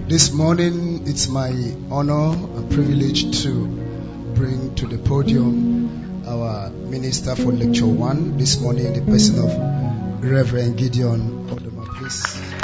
This morning, it's my honor and privilege to bring to the podium our minister for Lecture 1 this morning in the person of Reverend Gideon Odoma, please.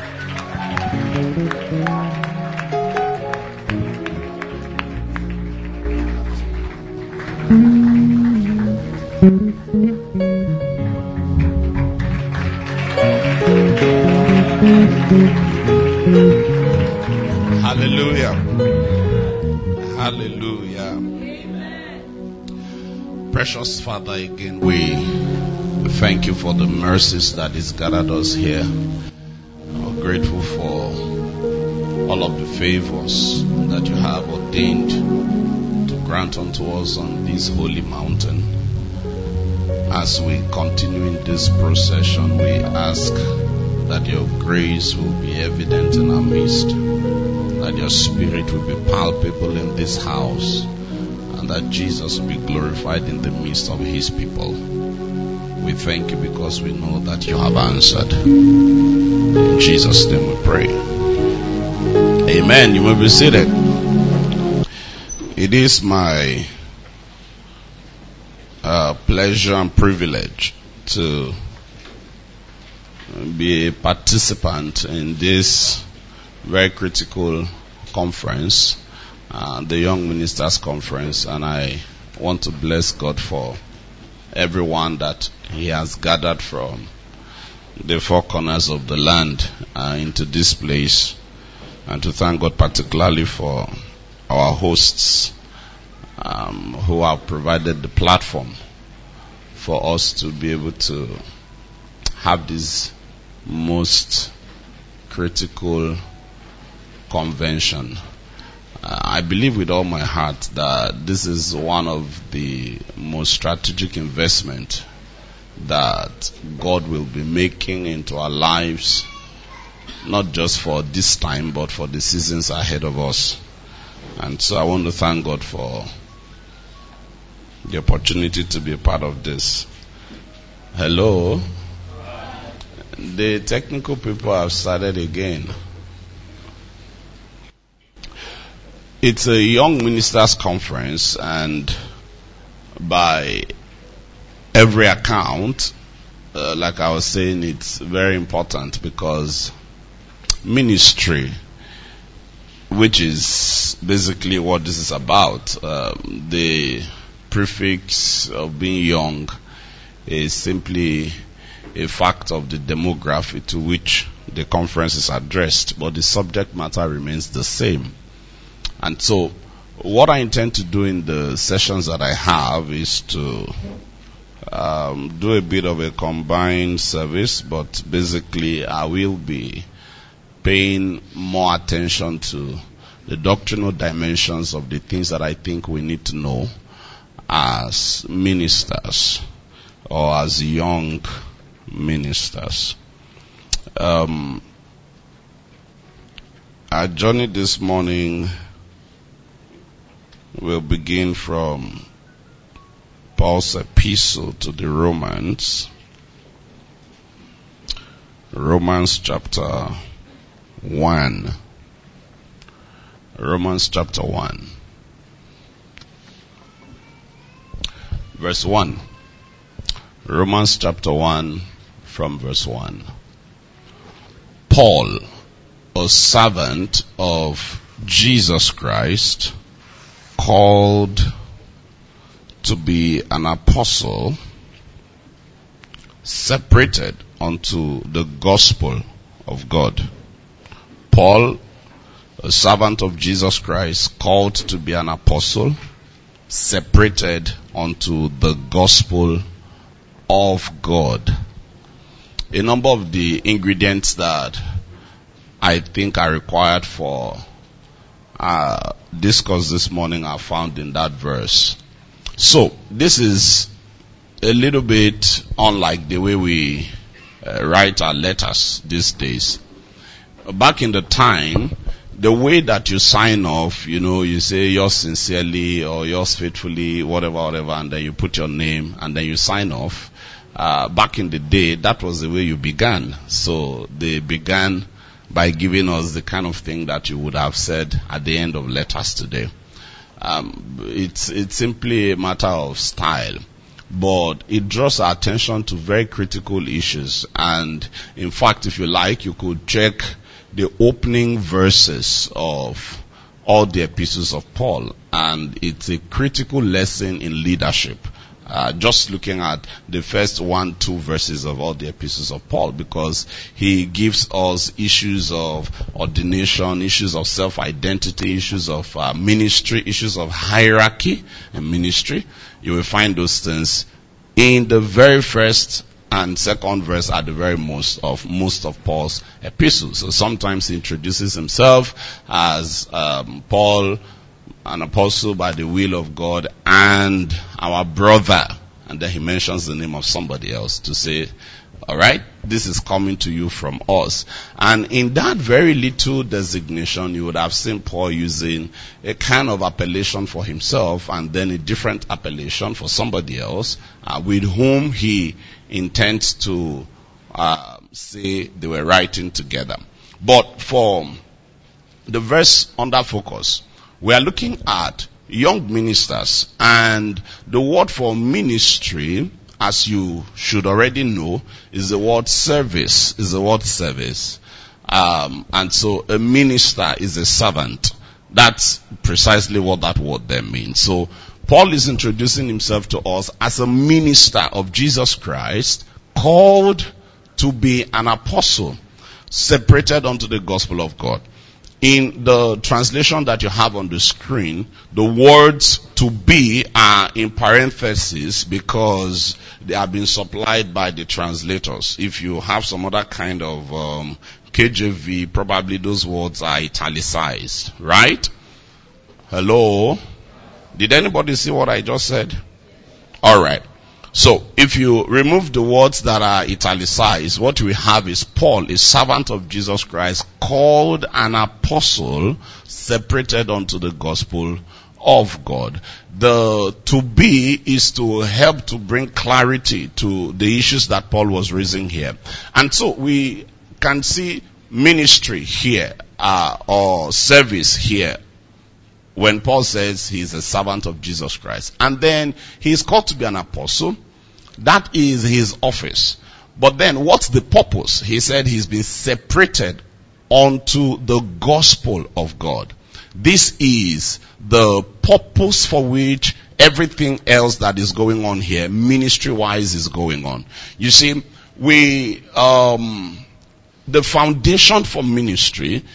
Hallelujah. Hallelujah. Amen. Precious Father, again we thank you for the mercies that has gathered us here. We're grateful for all of the favors that you have ordained to grant unto us on this holy mountain. As we continue in this procession, we ask that your grace will be evident in our midst, that your spirit will be palpable in this house, and that Jesus will be glorified in the midst of his people. We thank you because we know that you have answered. In Jesus' name we pray. Amen. You may be seated. It is my pleasure and privilege to be a participant in this very critical conference, the Young Ministers Conference, and I want to bless God for everyone that he has gathered from the four corners of the land into this place, and to thank God particularly for our hosts who have provided the platform for us to be able to have this most critical convention. I believe with all my heart that this is one of the most strategic investment that God will be making into our lives, not just for this time but for the seasons ahead of us. And so I want to thank God for the opportunity to be a part of this. Hello. The technical people have started again. It's a Young Ministers Conference, and by every account, like I was saying, it's very important because ministry, which is basically what this is about, the prefix of being young is simply a fact of the demography to which the conference is addressed, but the subject matter remains the same. And so what I intend to do in the sessions that I have is to do a bit of a combined service, but basically I will be paying more attention to the doctrinal dimensions of the things that I think we need to know as ministers or as young ministers. Our journey this morning will begin from Paul's epistle to the Romans. Romans chapter 1. Romans chapter 1. Verse 1. Romans chapter 1 from verse 1. Paul, a servant of Jesus Christ, called to be an apostle, separated unto the gospel of God. Paul, a servant of Jesus Christ, called to be an apostle, separated unto the gospel of God. A number of the ingredients that I think are required for discourse this morning are found in that verse. So, this is a little bit unlike the way we write our letters these days. Back in the time, the way that you sign off, you say yours sincerely or yours faithfully, whatever, and then you put your name and then you sign off. Back in the day, that was the way you began. So they began by giving us the kind of thing that you would have said at the end of letters today. It's simply a matter of style, but it draws our attention to very critical issues. And in fact, if you like, you could check the opening verses of all the epistles of Paul, and it's a critical lesson in leadership. Just looking at the first 1-2 verses of all the epistles of Paul, because he gives us issues of ordination, issues of self-identity, issues of ministry, issues of hierarchy in ministry. You will find those things in the very first and second verse at the very most of Paul's epistles. So sometimes he introduces himself as Paul, an apostle by the will of God, and our brother. And then he mentions the name of somebody else to say, all right, this is coming to you from us. And in that very little designation, you would have seen Paul using a kind of appellation for himself and then a different appellation for somebody else, with whom he intends to say they were writing together. But for the verse under focus, we are looking at young ministers, and the word for ministry, as you should already know, is the word service. And so a minister is a servant. That's precisely what that word there means. So Paul is introducing himself to us as a minister of Jesus Christ, called to be an apostle, separated unto the gospel of God. In the translation that you have on the screen, the words "to be" are in parentheses because they have been supplied by the translators. If you have some other kind of KJV, probably those words are italicized, right? Hello? Did anybody see what I just said? Alright. So, if you remove the words that are italicized, what we have is Paul, a servant of Jesus Christ, called an apostle, separated unto the gospel of God. The "to be" is to help to bring clarity to the issues that Paul was raising here. And so we can see ministry here, or service here, when Paul says he's a servant of Jesus Christ. And then he's called to be an apostle. That is his office. But then what's the purpose? He said he's been separated unto the gospel of God. This is the purpose for which everything else that is going on here, ministry-wise, is going on. You see, the foundation for ministry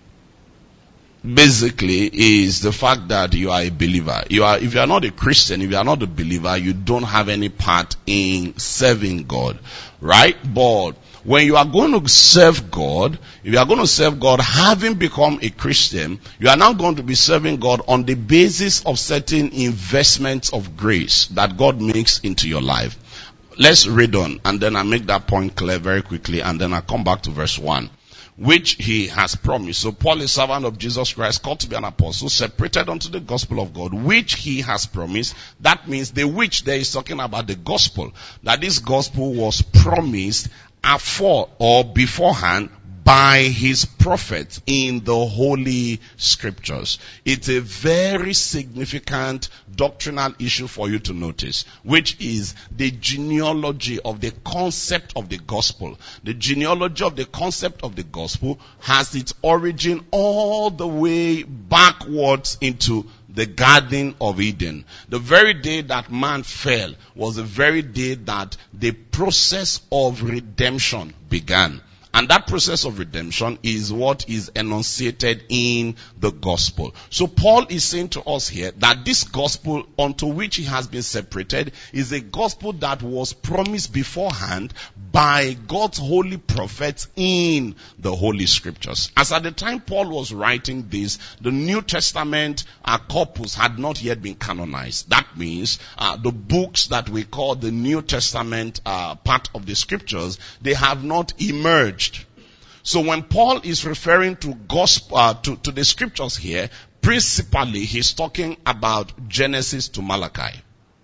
basically is the fact that you are a believer. If you are not a Christian, if you are not a believer, you don't have any part in serving God, right? But when you are going to serve God, if you are going to serve God having become a Christian, you are now going to be serving God on the basis of certain investments of grace that God makes into your life. Let's read on, and then I make that point clear very quickly, and then I come back to verse 1. Which he has promised. So Paul is servant of Jesus Christ, called to be an apostle, separated unto the gospel of God, which he has promised. That means the which there is talking about the gospel. That this gospel was promised afore or beforehand by his prophets in the Holy Scriptures. It's a very significant doctrinal issue for you to notice, which is the genealogy of the concept of the gospel. The genealogy of the concept of the gospel has its origin all the way backwards into the Garden of Eden. The very day that man fell was the very day that the process of redemption began. And that process of redemption is what is enunciated in the gospel. So Paul is saying to us here that this gospel unto which he has been separated is a gospel that was promised beforehand by God's holy prophets in the Holy Scriptures. As at the time Paul was writing this, the New Testament corpus had not yet been canonized. That means the books that we call the New Testament part of the Scriptures, they have not emerged. So when Paul is referring to gospel to the Scriptures here, principally he's talking about Genesis to Malachi.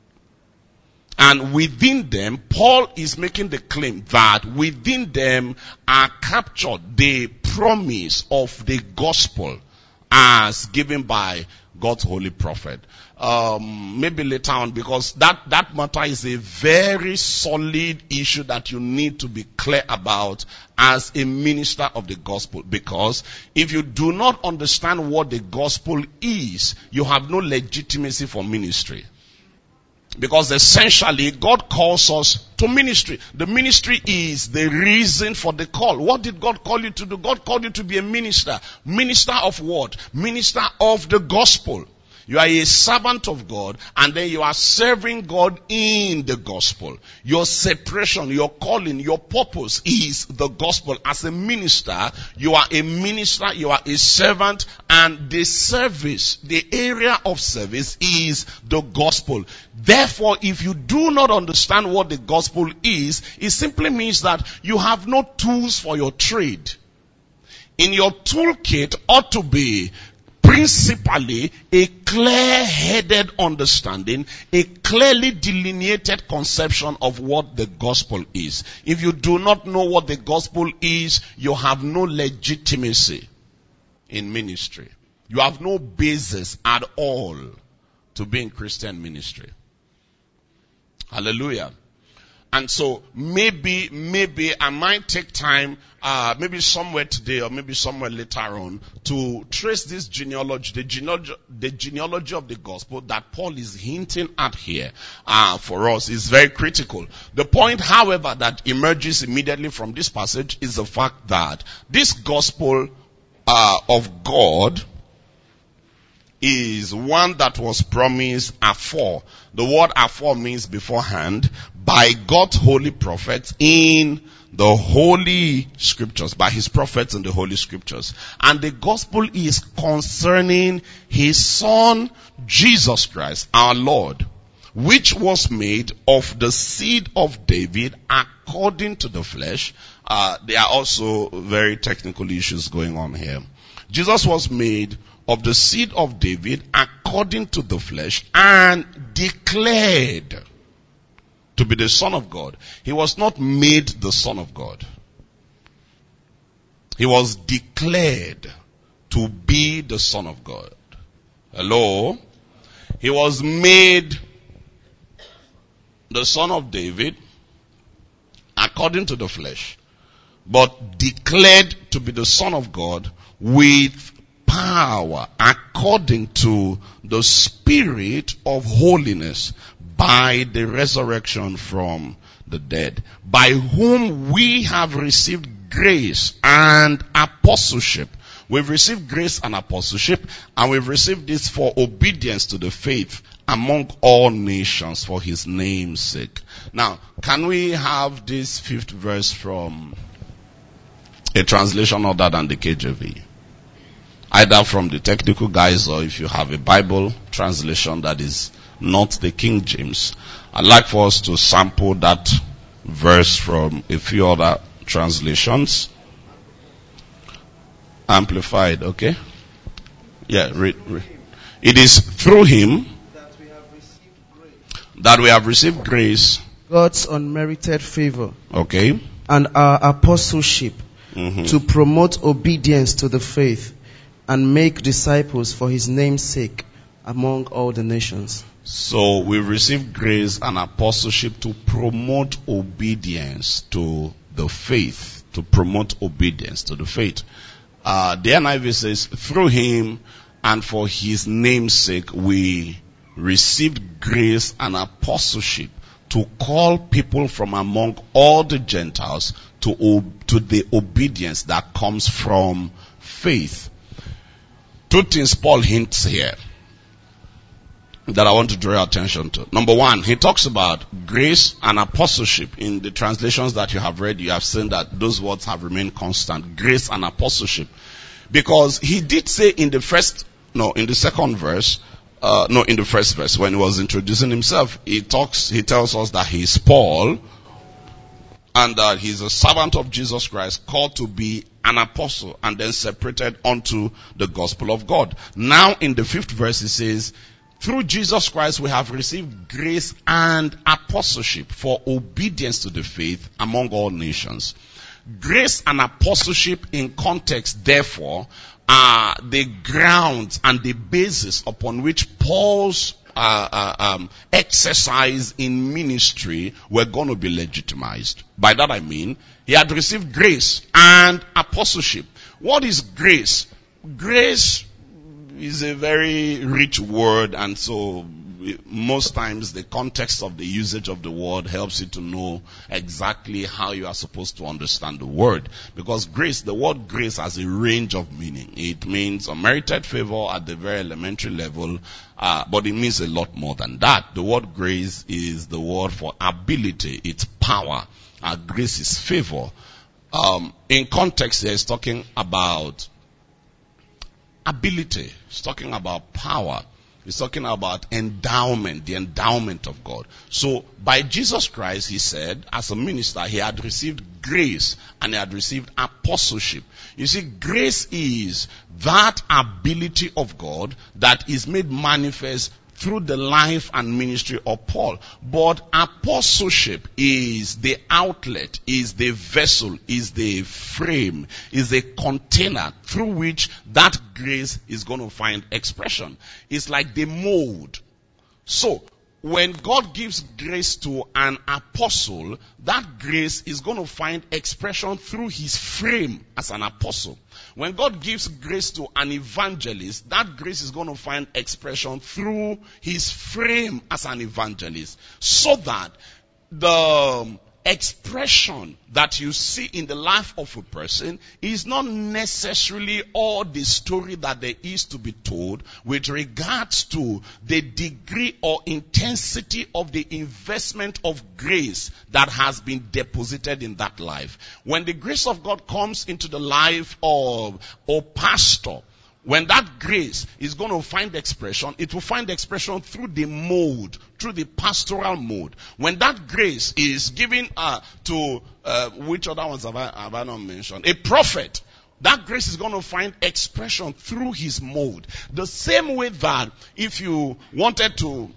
And within them, Paul is making the claim that within them are captured the promise of the gospel as given by God's holy prophet. Maybe later on, because that matter is a very solid issue that you need to be clear about as a minister of the gospel. Because if you do not understand what the gospel is, you have no legitimacy for ministry. Because essentially, God calls us to ministry. The ministry is the reason for the call. What did God call you to do? God called you to be a minister. Minister of what? Minister of the gospel. You are a servant of God, and then you are serving God in the gospel. Your separation, your calling, your purpose is the gospel. As a minister, you are a minister, you are a servant, and the service, the area of service is the gospel. Therefore, if you do not understand what the gospel is, it simply means that you have no tools for your trade. In your toolkit ought to be principally a clear-headed understanding, a clearly delineated conception of what the gospel is. If you do not know what the gospel is, you have no legitimacy in ministry. You have no basis at all to be in Christian ministry. Hallelujah. And so maybe I might take time, maybe somewhere today or maybe somewhere later on, to trace this genealogy, the genealogy of the gospel that Paul is hinting at here, for us is very critical. The point, however, that emerges immediately from this passage is the fact that this gospel, of God is one that was promised afore. The word afore means beforehand, by God's holy prophets in the holy scriptures, by his prophets in the holy scriptures. And the gospel is concerning his son, Jesus Christ, our Lord, which was made of the seed of David according to the flesh. There are also very technical issues going on here. Jesus was made of the seed of David according to the flesh and declared to be the Son of God. He was not made the Son of God. He was declared to be the Son of God. Hello? He was made the Son of David according to the flesh, but declared to be the Son of God with power according to the Spirit of holiness by the resurrection from the dead, by whom we have received grace and apostleship. We've received grace and apostleship, and we've received this for obedience to the faith among all nations for his name's sake. Now, can we have this 5th verse from a translation other than the KJV? Either from the technical guys, or if you have a Bible translation that is not the King James. I'd like for us to sample that verse from a few other translations. Amplified, okay? Yeah, read. It is through him that we have received grace, God's unmerited favor, okay, and our apostleship to promote obedience to the faith and make disciples for his name's sake among all the nations. So we receive grace and apostleship to promote obedience to the faith. To promote obedience to the faith. The NIV says, through him and for his name's sake we received grace and apostleship to call people from among all the Gentiles to the obedience that comes from faith. 2 things Paul hints here that I want to draw your attention to. Number one, he talks about grace and apostleship. In the translations that you have read, you have seen that those words have remained constant. Grace and apostleship. Because he did say in the first verse, when he was introducing himself, he tells us that he is Paul, and that he's a servant of Jesus Christ, called to be an apostle, and then separated unto the gospel of God. Now in the 5th verse he says, through Jesus Christ we have received grace and apostleship for obedience to the faith among all nations. Grace and apostleship in context, therefore, are the grounds and the basis upon which Paul's exercise in ministry were going to be legitimized. By that I mean, he had received grace and apostleship. What is grace? Grace is a very rich word, and so most times the context of the usage of the word helps you to know exactly how you are supposed to understand the word. Because grace, the word grace has a range of meaning. It means unmerited favor at the very elementary level, but it means a lot more than that. The word grace is the word for ability. It's power. Grace is favor. In context, there is talking about ability. It's talking about power. It's talking about endowment, the endowment of God. So, by Jesus Christ, he said, as a minister, he had received grace and he had received apostleship. You see, grace is that ability of God that is made manifest through the life and ministry of Paul. But apostleship is the outlet, is the vessel, is the frame, is the container through which that grace is going to find expression. It's like the mold. So, when God gives grace to an apostle, that grace is going to find expression through his frame as an apostle. When God gives grace to an evangelist, that grace is going to find expression through his frame as an evangelist. So that the expression that you see in the life of a person is not necessarily all the story that there is to be told with regards to the degree or intensity of the investment of grace that has been deposited in that life. When the grace of God comes into the life of a pastor, when that grace is going to find expression, it will find expression through the mode, through the pastoral mode. When that grace is given to, which other ones have I not mentioned? A prophet. That grace is going to find expression through his mode. The same way that if you wanted to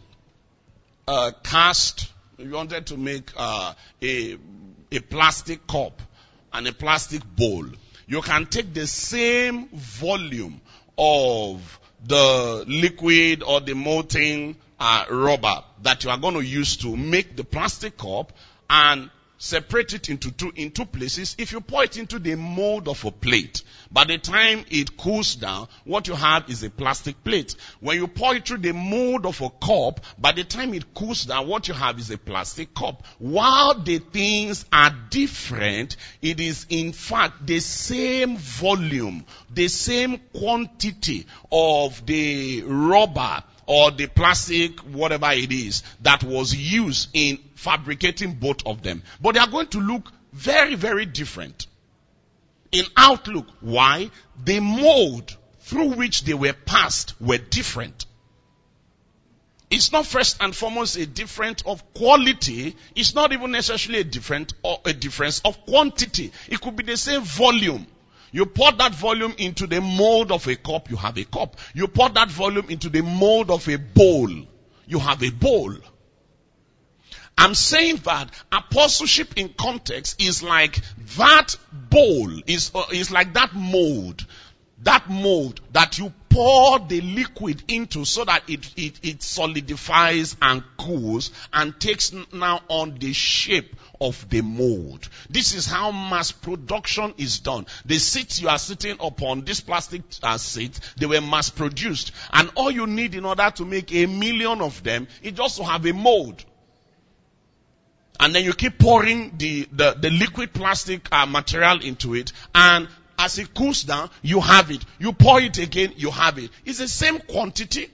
you wanted to make a plastic cup and a plastic bowl, you can take the same volume of the liquid or the molten rubber that you are going to use to make the plastic cup and separate it into two places. If you pour it into the mold of a plate, by the time it cools down, what you have is a plastic plate. When you pour it through the mold of a cup, by the time it cools down, what you have is a plastic cup. While the things are different, it is in fact the same volume, the same quantity of the rubber or the plastic, whatever it is, that was used in fabricating both of them. But they are going to look very, very different in outlook. Why? The mold through which they were passed were different. It's not first and foremost a difference of quality. It's not even necessarily a difference of quantity. It could be the same volume. You pour that volume into the mold of a cup, you have a cup. You pour that volume into the mold of a bowl, you have a bowl. I'm saying that apostleship in context is like that bowl, is like that mold that you pour the liquid into so that it solidifies and cools and takes now on the shape of the mold. This is how mass production is done. The seats you are sitting upon, this plastic seats, they were mass produced. And all you need in order to make 1 million of them is just to have a mold. And then you keep pouring the liquid plastic material into it, and as it cools down, you have it. You pour it again, you have it. It's the same quantity.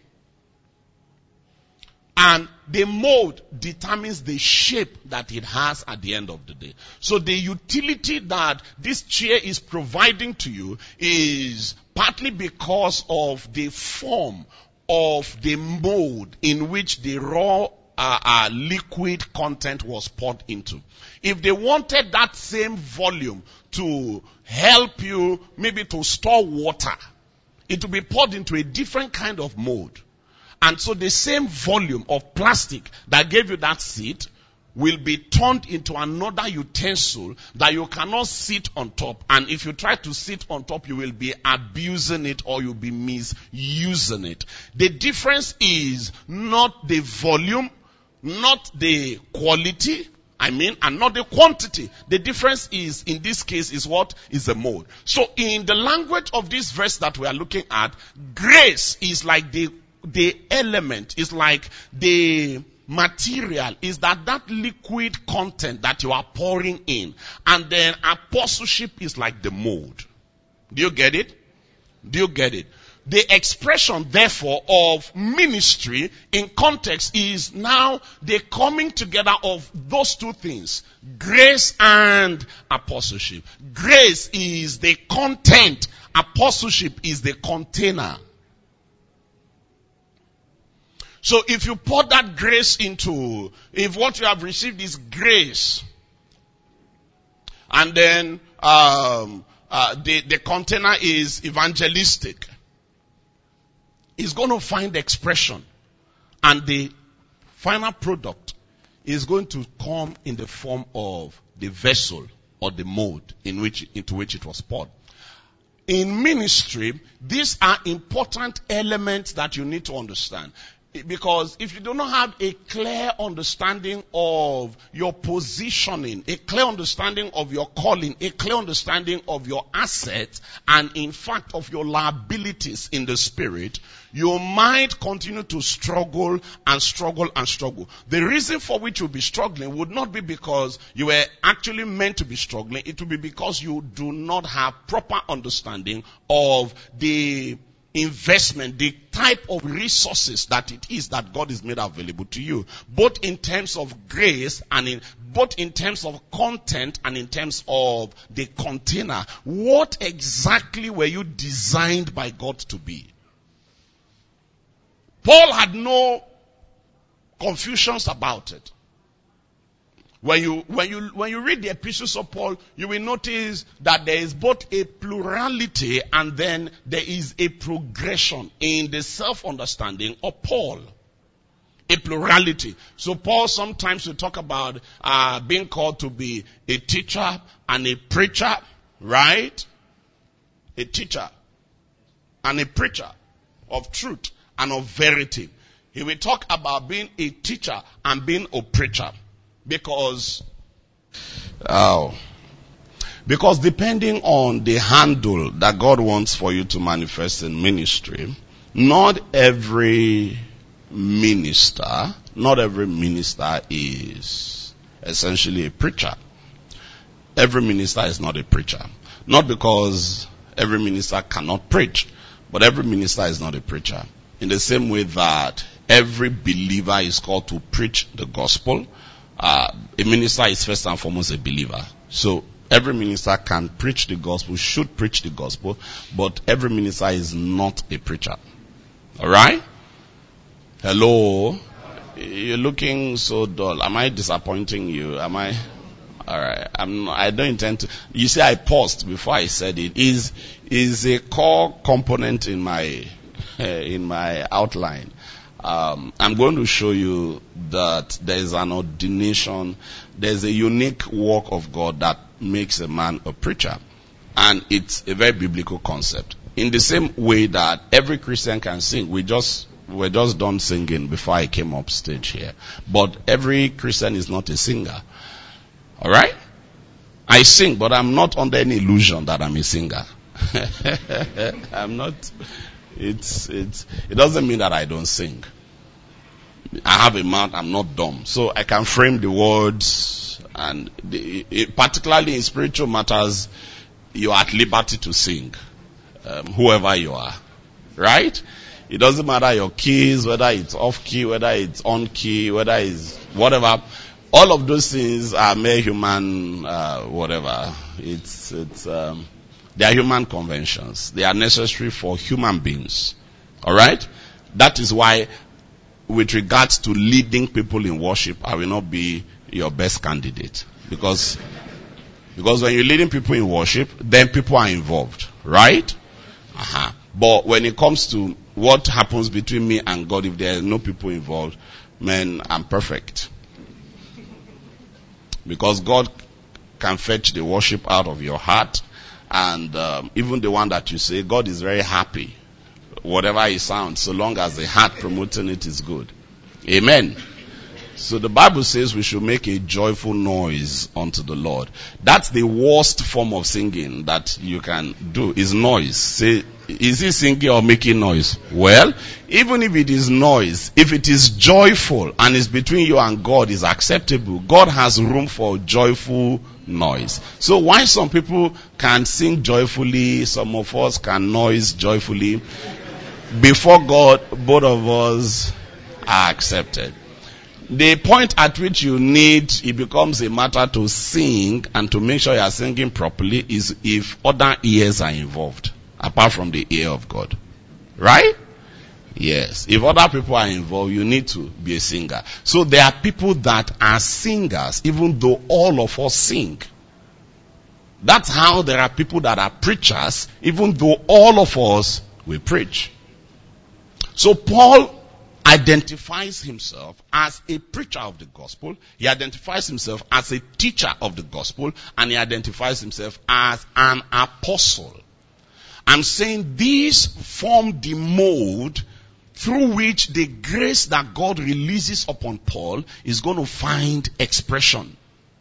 And the mold determines the shape that it has at the end of the day. So the utility that this chair is providing to you is partly because of the form of the mold in which the raw liquid content was poured into. If they wanted that same volume to help you maybe to store water, it will be poured into a different kind of mold. And so the same volume of plastic that gave you that seat will be turned into another utensil that you cannot sit on top. And if you try to sit on top, you will be abusing it or you'll be misusing it. The difference is not the volume, not the quality, and not the quantity. The difference is, in this case, is what? Is the mode. So in the language of this verse that we are looking at, grace is like the element, is like the material, is that liquid content that you are pouring in. And then apostleship is like the mode. Do you get it? Do you get it? The expression, therefore, of ministry in context is now the coming together of those two things, grace and apostleship. Grace is the content, apostleship is the container. So if you pour that grace into, if what you have received is grace, and then the container is evangelistic, is going to find expression, and the final product is going to come in the form of the vessel or the mode into which it was poured. In ministry, these are important elements that you need to understand. Because if you do not have a clear understanding of your positioning, a clear understanding of your calling, a clear understanding of your assets, and in fact of your liabilities in the spirit, you might continue to struggle and struggle and struggle. The reason for which you'll be struggling would not be because you were actually meant to be struggling. It will be because you do not have proper understanding of the investment, the type of resources that it is that God is made available to you, both in terms of grace and both in terms of content and in terms of the container. What exactly were you designed by God to be? Paul had no confusions about it. When you read the epistles of Paul, you will notice that there is both a plurality and then there is a progression in the self-understanding of Paul. A plurality. So Paul sometimes will talk about being called to be a teacher and a preacher, right? A teacher and a preacher of truth and of verity. He will talk about being a teacher and being a preacher. Because depending on the handle that God wants for you to manifest in ministry, not every minister is essentially a preacher. Every minister is not a preacher. Not because every minister cannot preach, but every minister is not a preacher. In the same way that every believer is called to preach the gospel, a minister is first and foremost a believer. So every minister can preach the gospel, should preach the gospel, but every minister is not a preacher. Alright? Hello? You're looking so dull. Am I disappointing you? Am I? Alright. I don't intend to. You see, I paused before I said it. Is a core component in my outline. I'm going to show you that there is an ordination, there's a unique work of God that makes a man a preacher. And it's a very biblical concept. In the same way that every Christian can sing. We're just done singing before I came up stage here. But every Christian is not a singer. Alright? I sing, but I'm not under any illusion that I'm a singer. I'm not. It doesn't mean that I don't sing. I have a mouth, I'm not dumb. So I can frame the words, and particularly in spiritual matters, you are at liberty to sing. Whoever you are. Right? It doesn't matter your keys, whether it's off key, whether it's on key, whether it's whatever. All of those things are mere human, whatever. They are human conventions. They are necessary for human beings. Alright? That is why, with regards to leading people in worship, I will not be your best candidate. Because when you're leading people in worship, then people are involved. Right? But when it comes to what happens between me and God, if there are no people involved, man, I'm perfect. Because God can fetch the worship out of your heart. And even the one that you say, God is very happy. Whatever it sounds, so long as the heart promoting it is good. Amen. So the Bible says we should make a joyful noise unto the Lord. That's the worst form of singing that you can do, is noise. Say, is he singing or making noise? Well, even if it is noise, if it is joyful and is between you and God, is acceptable. God has room for joyful noise. So why some people can sing joyfully, some of us can noise joyfully, before God, both of us are accepted. The point at which you need, it becomes a matter to sing and to make sure you are singing properly, is if other ears are involved, apart from the ear of God. Right? Yes. If other people are involved, you need to be a singer. So there are people that are singers, even though all of us sing. That's how there are people that are preachers, even though all of us will preach. So Paul identifies himself as a preacher of the gospel. He identifies himself as a teacher of the gospel. And he identifies himself as an apostle. I'm saying these form the mold through which the grace that God releases upon Paul is going to find expression.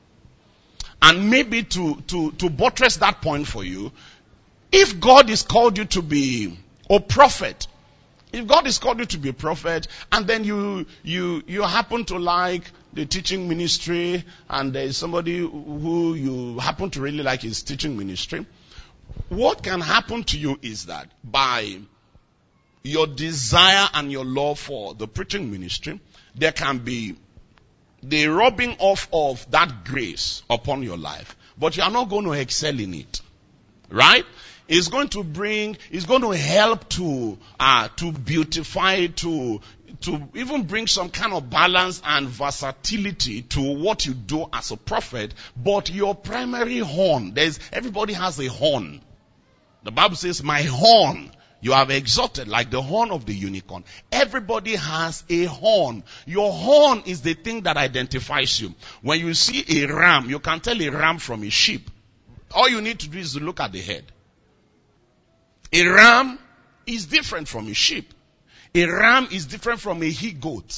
And maybe to buttress that point for you, if God has called you to be a prophet, if God has called you to be a prophet, and then you happen to like the teaching ministry, and there is somebody who you happen to really like his teaching ministry, what can happen to you is that by your desire and your love for the preaching ministry, there can be the rubbing off of that grace upon your life. But you are not going to excel in it. Right? It's going to help to beautify, to even bring some kind of balance and versatility to what you do as a prophet. But your primary horn, everybody has a horn. The Bible says, my horn you have exalted like the horn of the unicorn. Everybody has a horn. Your horn is the thing that identifies you. When you see a ram, you can tell a ram from a sheep. All you need to do is to look at the head. A ram is different from a sheep. A ram is different from a he-goat.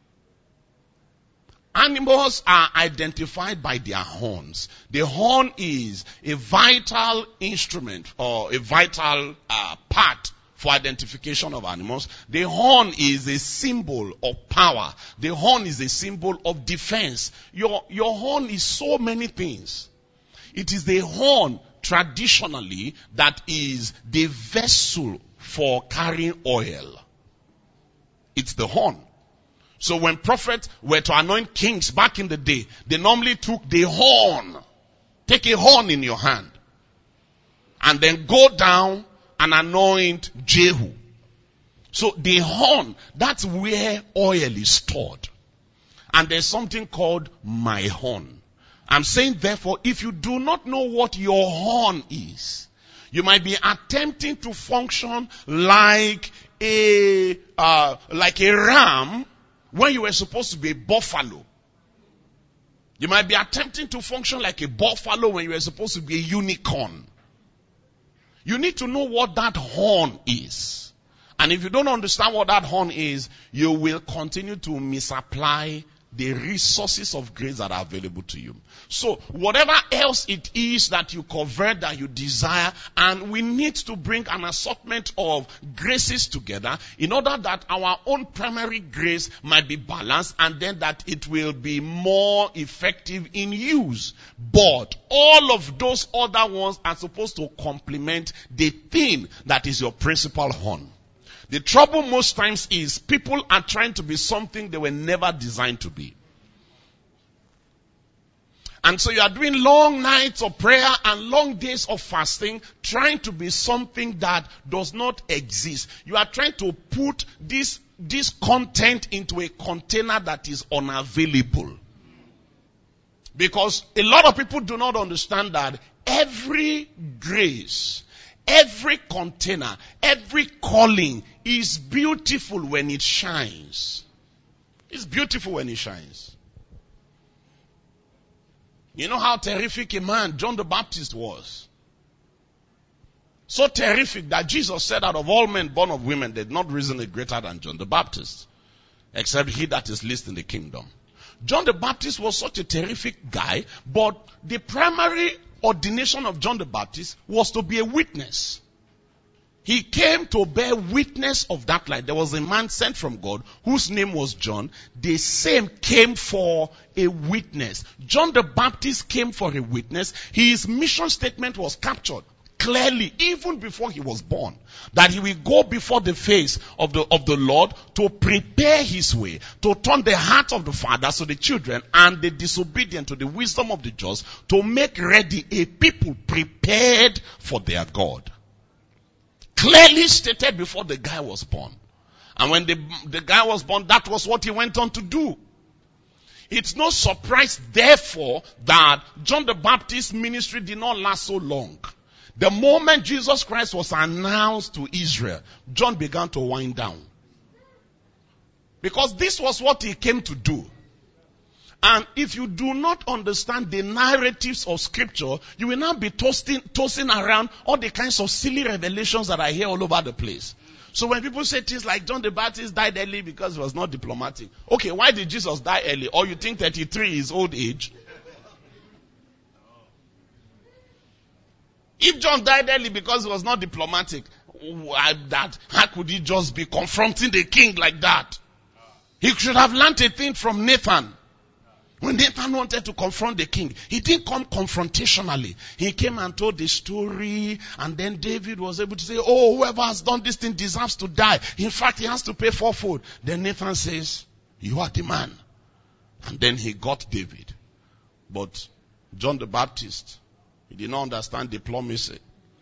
Animals are identified by their horns. The horn is a vital instrument or a vital part for identification of animals. The horn is a symbol of power. The horn is a symbol of defense. Your horn is so many things. It is the horn traditionally that is the vessel for carrying oil. It's the horn. So when prophets were to anoint kings back in the day, they normally took the horn. Take a horn in your hand. And then go down and anoint Jehu. So the horn, that's where oil is stored. And there's something called my horn. I'm saying therefore, if you do not know what your horn is, you might be attempting to function like a ram when you were supposed to be a buffalo. You might be attempting to function like a buffalo when you were supposed to be a unicorn. You need to know what that horn is. And if you don't understand what that horn is, you will continue to misapply the resources of grace that are available to you. So, whatever else it is that you covet, that you desire, and we need to bring an assortment of graces together in order that our own primary grace might be balanced and then that it will be more effective in use. But all of those other ones are supposed to complement the thing that is your principal horn. The trouble most times is people are trying to be something they were never designed to be. And so you are doing long nights of prayer and long days of fasting, trying to be something that does not exist. You are trying to put this content into a container that is unavailable. Because a lot of people do not understand that every grace, every container, every calling is beautiful when it shines. It's beautiful when it shines. You know how terrific a man John the Baptist was? So terrific that Jesus said, out of all men born of women, they did not risen a greater than John the Baptist, except he that is least in the kingdom. John the Baptist was such a terrific guy, but the primary ordination of John the Baptist was to be a witness. He came to bear witness of that light. There was a man sent from God whose name was John. The same came for a witness. John the Baptist came for a witness. His mission statement was captured clearly even before he was born, that he will go before the face of the Lord to prepare his way, to turn the heart of the fathers to the children and the disobedient to the wisdom of the just, to make ready a people prepared for their God. Clearly stated before the guy was born. And when the guy was born, that was what he went on to do. It's no surprise, therefore, that John the Baptist's ministry did not last so long. The moment Jesus Christ was announced to Israel, John began to wind down. Because this was what he came to do. And if you do not understand the narratives of scripture, you will now be tossing around all the kinds of silly revelations that I hear all over the place. So when people say things like John the Baptist died early because he was not diplomatic. Okay, why did Jesus die early? Or you think 33 is old age? If John died early because he was not diplomatic, how could he just be confronting the king like that? He should have learned a thing from Nathan. When Nathan wanted to confront the king, he didn't come confrontationally. He came and told the story, and then David was able to say, oh, whoever has done this thing deserves to die. In fact, he has to pay fourfold. Then Nathan says, you are the man. And then he got David. But John the Baptist, he did not understand diplomacy.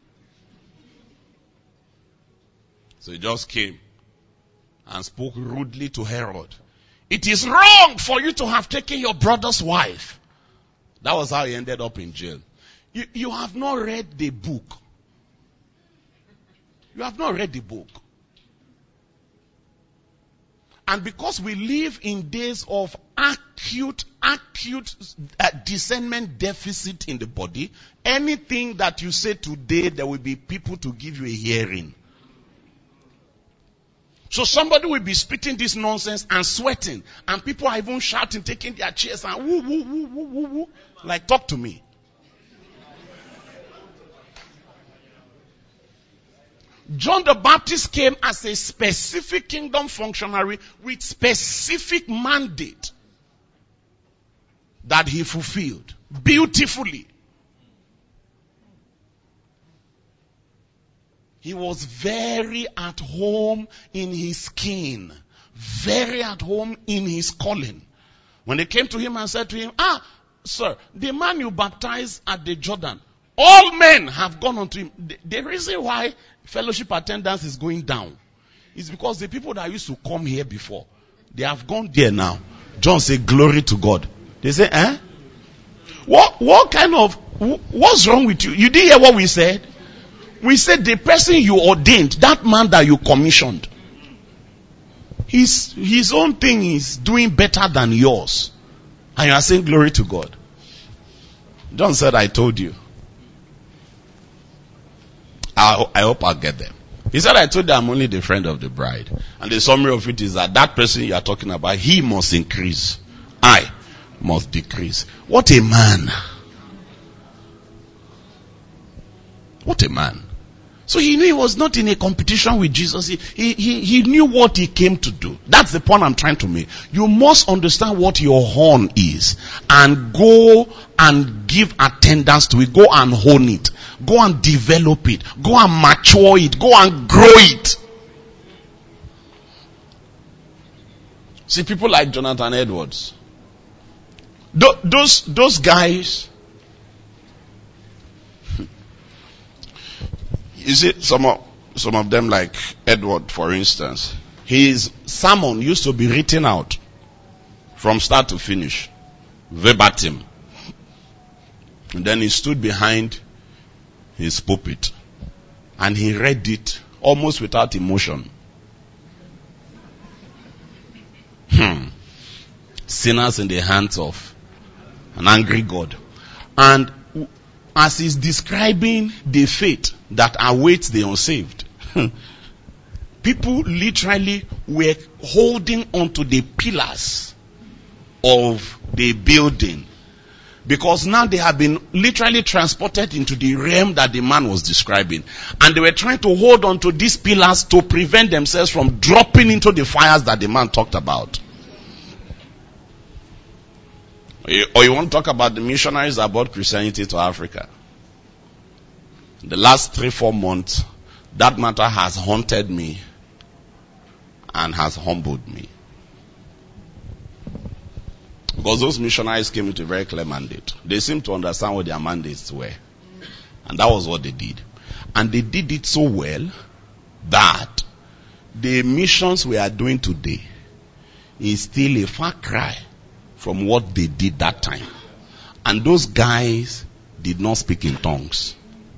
So he just came and spoke rudely to Herod. It is wrong for you to have taken your brother's wife. That was how he ended up in jail. You have not read the book. You have not read the book. And because we live in days of acute discernment deficit in the body, anything that you say today, there will be people to give you a hearing. So somebody will be spitting this nonsense and sweating, and people are even shouting, taking their chairs and woo, woo, woo, woo, woo, woo. Like, talk to me. John the Baptist came as a specific kingdom functionary with specific mandate that he fulfilled beautifully. He was very at home in his skin, very at home in his calling. When they came to him and said to him, sir, the man you baptized at the Jordan, all men have gone unto him. The reason why fellowship attendance is going down is because the people that used to come here before, they have gone there now. John said, glory to God. They say, what's wrong with you? You didn't hear what we said? We said the person you ordained, that man that you commissioned, his own thing is doing better than yours. And you are saying glory to God. John said, I told you. I hope I'll get them. He said, I told you I'm only the friend of the bride. And the summary of it is that person you are talking about, he must increase. I must decrease. What a man. What a man. So he knew he was not in a competition with Jesus. He knew what he came to do. That's the point I'm trying to make. You must understand what your horn is and go and give attendance to it. Go and hone it. Go and develop it. Go and mature it. Go and grow it. See, people like Jonathan Edwards. Those guys. You see, some of them, like Edward, for instance, his sermon used to be written out from start to finish, verbatim. And then he stood behind his pulpit and he read it almost without emotion. Sinners in the hands of an angry God. And as he's describing the fate that awaits the unsaved, people literally were holding onto the pillars of the building, because now they have been literally transported into the realm that the man was describing. And they were trying to hold on to these pillars to prevent themselves from dropping into the fires that the man talked about. Or you want to talk about the missionaries that brought Christianity to Africa? The last 3-4 months, that matter has haunted me and has humbled me. Because those missionaries came with a very clear mandate. They seemed to understand what their mandates were. And that was what they did. And they did it so well that the missions we are doing today is still a far cry from what they did that time. And those guys did not speak in tongues.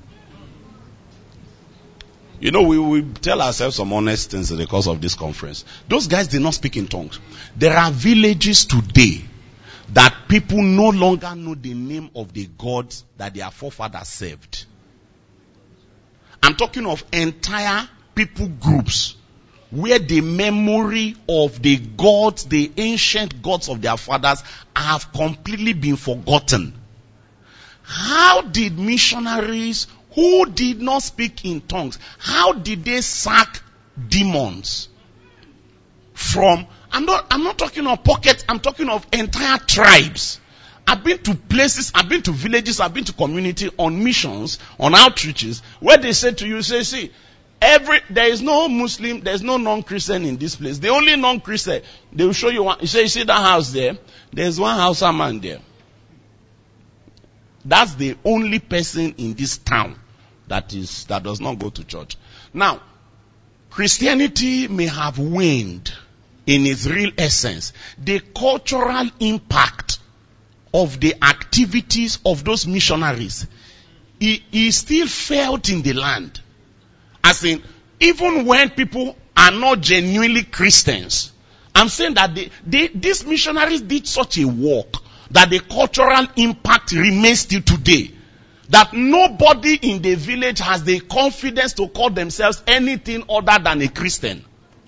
You know, we tell ourselves some honest things in the course of this conference. Those guys did not speak in tongues. There are villages today that people no longer know the name of the gods that their forefathers served. I'm talking of entire people groups where the memory of the gods, the ancient gods of their fathers, have completely been forgotten. How did missionaries who did not speak in tongues, how did they sack demons from... I'm not talking of pockets, I'm talking of entire tribes. I've been to places, I've been to villages, I've been to community on missions, on outreaches, where they say to you, see, there is no Muslim, there is no non-Christian in this place. The only non-Christian, they will show you one. You say, you see that house there? There's one Hausa man there. That's the only person in this town that does not go to church. Now, Christianity may have waned in its real essence. The cultural impact of the activities of those missionaries is still felt in the land. As in, even when people are not genuinely Christians, I'm saying that these missionaries did such a work that the cultural impact remains still today. That nobody in the village has the confidence to call themselves anything other than a Christian.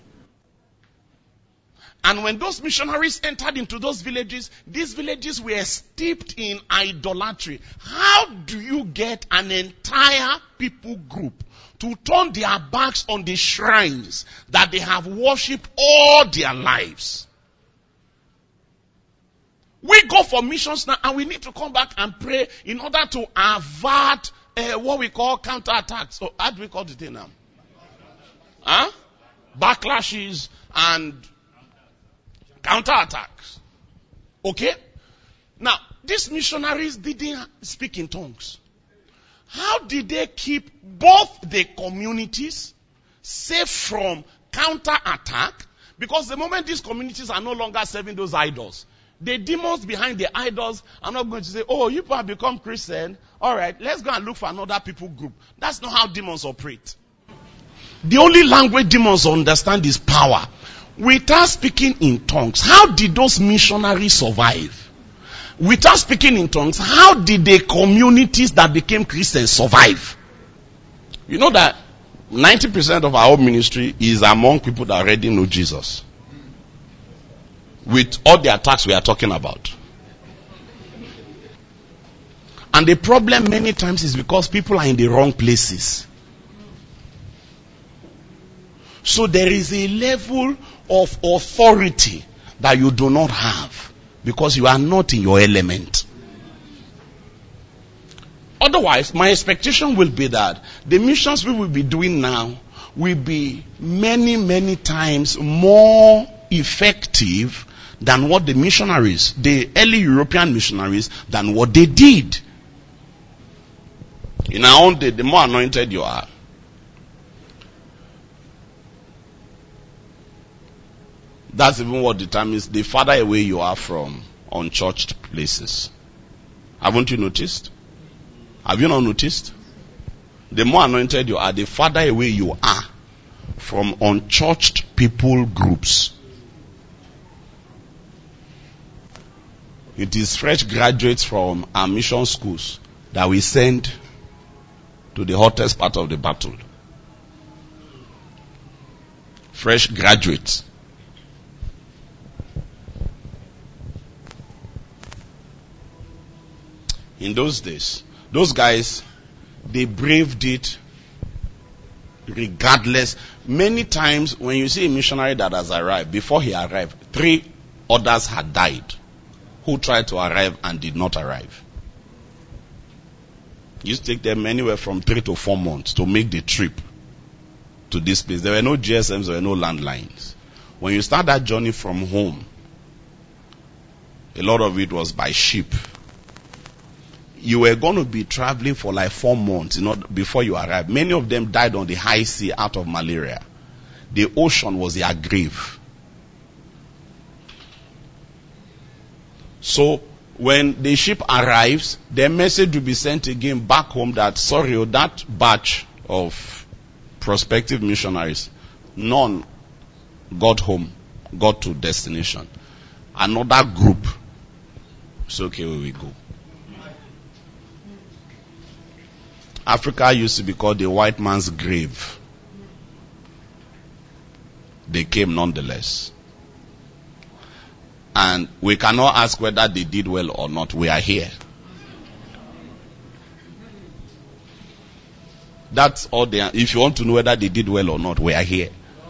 And when those missionaries entered into those villages, these villages were steeped in idolatry. How do you get an entire people group to turn their backs on the shrines that they have worshipped all their lives? We go for missions now and we need to come back and pray in order to avert what we call counterattacks. So how do we call the thing now? Backlashes and counterattacks. Okay? Now, these missionaries didn't speak in tongues. How did they keep both the communities safe from counterattack? Because the moment these communities are no longer serving those idols, the demons behind the idols are not going to say, oh, you have become Christian. All right, let's go and look for another people group. That's not how demons operate. The only language demons understand is power. Without speaking in tongues, how did those missionaries survive? Without speaking in tongues, how did the communities that became Christians survive? You know that 90% of our whole ministry is among people that already know Jesus. With all the attacks we are talking about. And the problem many times is because people are in the wrong places. So there is a level of authority that you do not have because you are not in your element. Otherwise, my expectation will be that the missions we will be doing now will be many, many times more effective than what the missionaries, the early European missionaries, than what they did. In our own day, the more anointed you are, that's even what determines the farther away you are from unchurched places. Haven't you noticed? Have you not noticed? The more anointed you are, the farther away you are from unchurched people groups. It is fresh graduates from our mission schools that we send to the hottest part of the battle. Fresh graduates. In those days, those guys, they braved it regardless. Many times when you see a missionary that has arrived, before he arrived, 3 others had died who tried to arrive and did not arrive. It used to take them anywhere from 3 to 4 months to make the trip to this place. There were no GSMs, there were no landlines. When you start that journey from home, a lot of it was by ship. You were going to be traveling for like 4 months before you arrived. Many of them died on the high sea out of malaria. The ocean was their grave. So when the ship arrives, their message will be sent again back home that, sorry, that batch of prospective missionaries, none got home, got to destination. Another group, it's okay, where we go. Africa used to be called the white man's grave. They came nonetheless. And we cannot ask whether they did well or not. We are here. That's all they are. If you want to know whether they did well or not, we are here.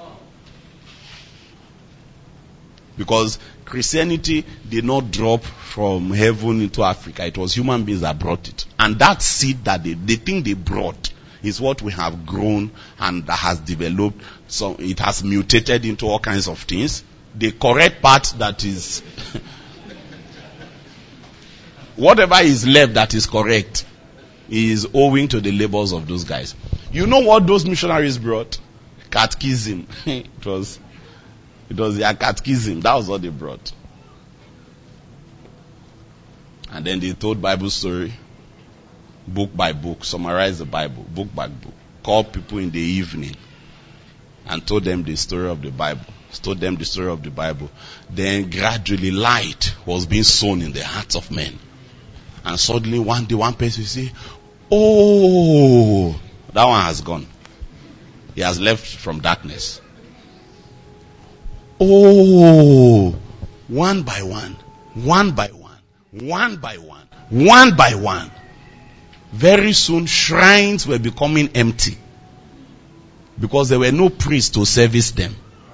Because Christianity did not drop from heaven into Africa. It was human beings that brought it. And that seed that they think they brought is what we have grown and that has developed. So it has mutated into all kinds of things. The correct part that is whatever is left that is correct is owing to the labors of those guys. You know what those missionaries brought? Catechism. It was their catechism. That was what they brought. And then they told Bible story, book by book, summarized the Bible, book by book, called people in the evening and told them the story of the Bible. Told them the story of the Bible. Then gradually light was being sown in the hearts of men. And suddenly one day one person will say, oh, that one has gone. He has left from darkness. Oh, one by one, one by one, one by one, one by one. Very soon shrines were becoming empty because there were no priests to service them.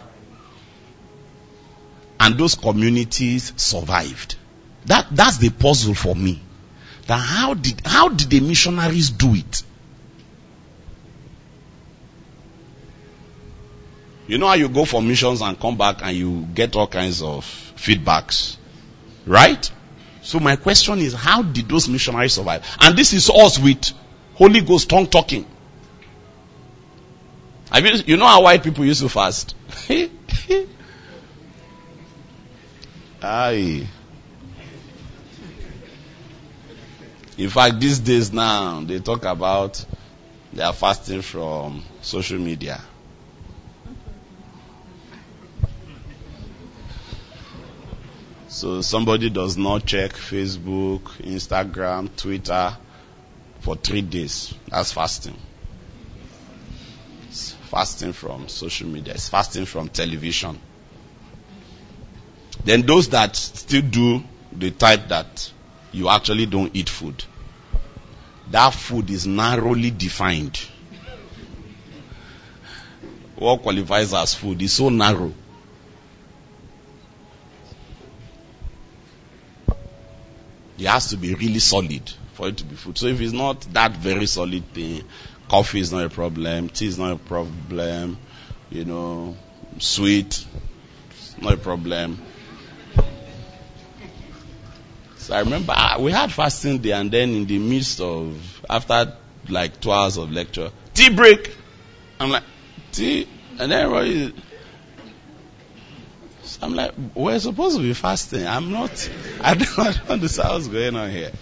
And those communities survived. That's the puzzle for me. That how did the missionaries do it? You know how you go for missions and come back and you get all kinds of feedbacks, right? So my question is, how did those missionaries survive? And this is us with Holy Ghost tongue talking. You know how white people used to fast? Aye. In fact, these days now, they talk about they are fasting from social media. So somebody does not check Facebook, Instagram, Twitter for 3 days. That's fasting. It's fasting from social media. It's fasting from television. Then those that still do the type that you actually don't eat food, that food is narrowly defined. What qualifies as food is so narrow. It has to be really solid for it to be food. So if it's not that very solid thing, coffee is not a problem, tea is not a problem, sweet, it's not a problem. So I remember we had fasting day, and then in the midst of, after like 2 hours of lecture, tea break. I'm like, tea? And then everybody, so I'm like, we're supposed to be fasting. I don't understand what's going on here.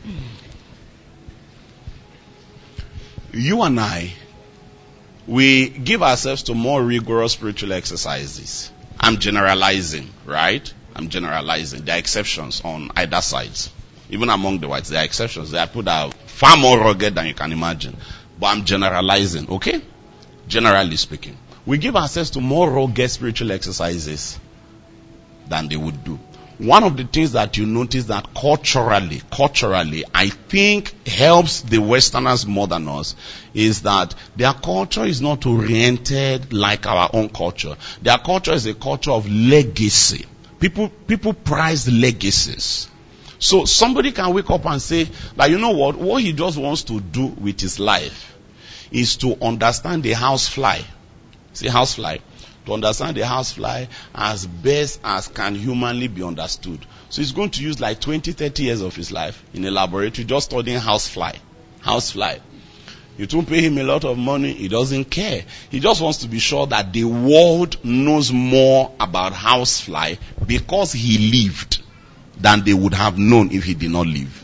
You and I, we give ourselves to more rigorous spiritual exercises. I'm generalizing, right? I'm generalizing. There are exceptions on either sides. Even among the whites, there are exceptions. There are people that are far more rugged than you can imagine. But I'm generalizing, okay? Generally speaking. We give ourselves to more rugged spiritual exercises than they would do. One of the things that you notice that culturally, I think helps the Westerners more than us is that their culture is not oriented like our own culture. Their culture is a culture of legacy. People prize legacies. So somebody can wake up and say, like, you know what he just wants to do with his life is to understand the housefly. See, housefly. To understand the housefly as best as can humanly be understood. So he's going to use like 20, 30 years of his life in a laboratory just studying housefly. Housefly. You don't pay him a lot of money. He doesn't care. He just wants to be sure that the world knows more about housefly because he lived than they would have known if he did not live.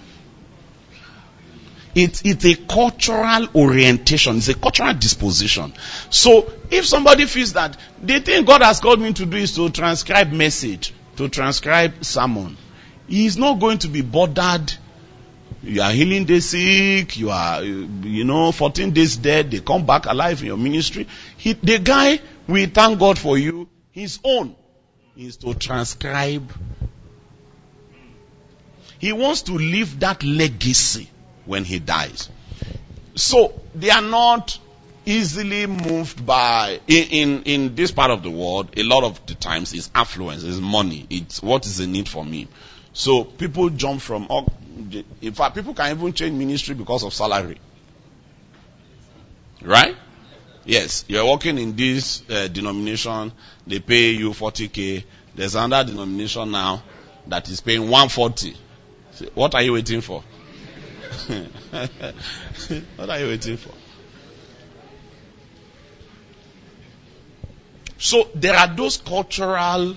It's a cultural orientation. It's a cultural disposition. So if somebody feels that the thing God has called me to do is to transcribe message, to transcribe sermon, he's not going to be bothered. You are healing the sick, you are, 14 days dead, they come back alive in your ministry. The guy will thank God for you. His own is to transcribe. He wants to leave that legacy when he dies. So they are not easily moved by, in this part of the world, a lot of the times it's affluence, it's money, it's what is the need for me. So people jump from, in fact, people can even change ministry because of salary. Right? Yes, you're working in this denomination, they pay you 40K. There's another denomination now that is paying 140. So what are you waiting for? What are you waiting for? So there are those cultural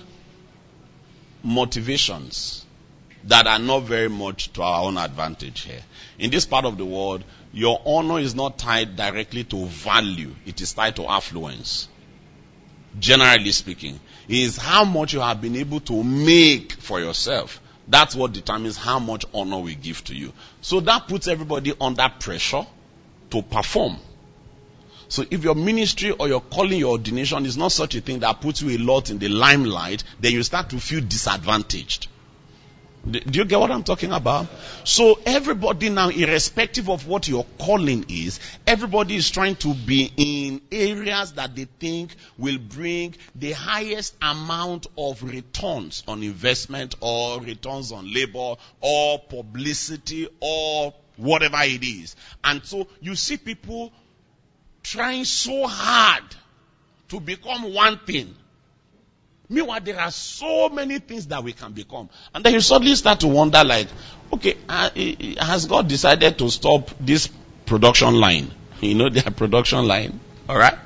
motivations that are not very much to our own advantage here. In this part of the world, your honor is not tied directly to value. It is tied to affluence. Generally speaking, it is how much you have been able to make for yourself. That's what determines how much honor we give to you. So that puts everybody under pressure to perform. So if your ministry or your calling, your ordination is not such a thing that puts you a lot in the limelight, then you start to feel disadvantaged. Do you get what I'm talking about? So everybody now, irrespective of what your calling is, everybody is trying to be in areas that they think will bring the highest amount of returns on investment or returns on labor or publicity or whatever it is. And so you see people trying so hard to become one thing. Meanwhile, there are so many things that we can become. And then you suddenly start to wonder like, okay, has God decided to stop this production line? Their production line. Alright?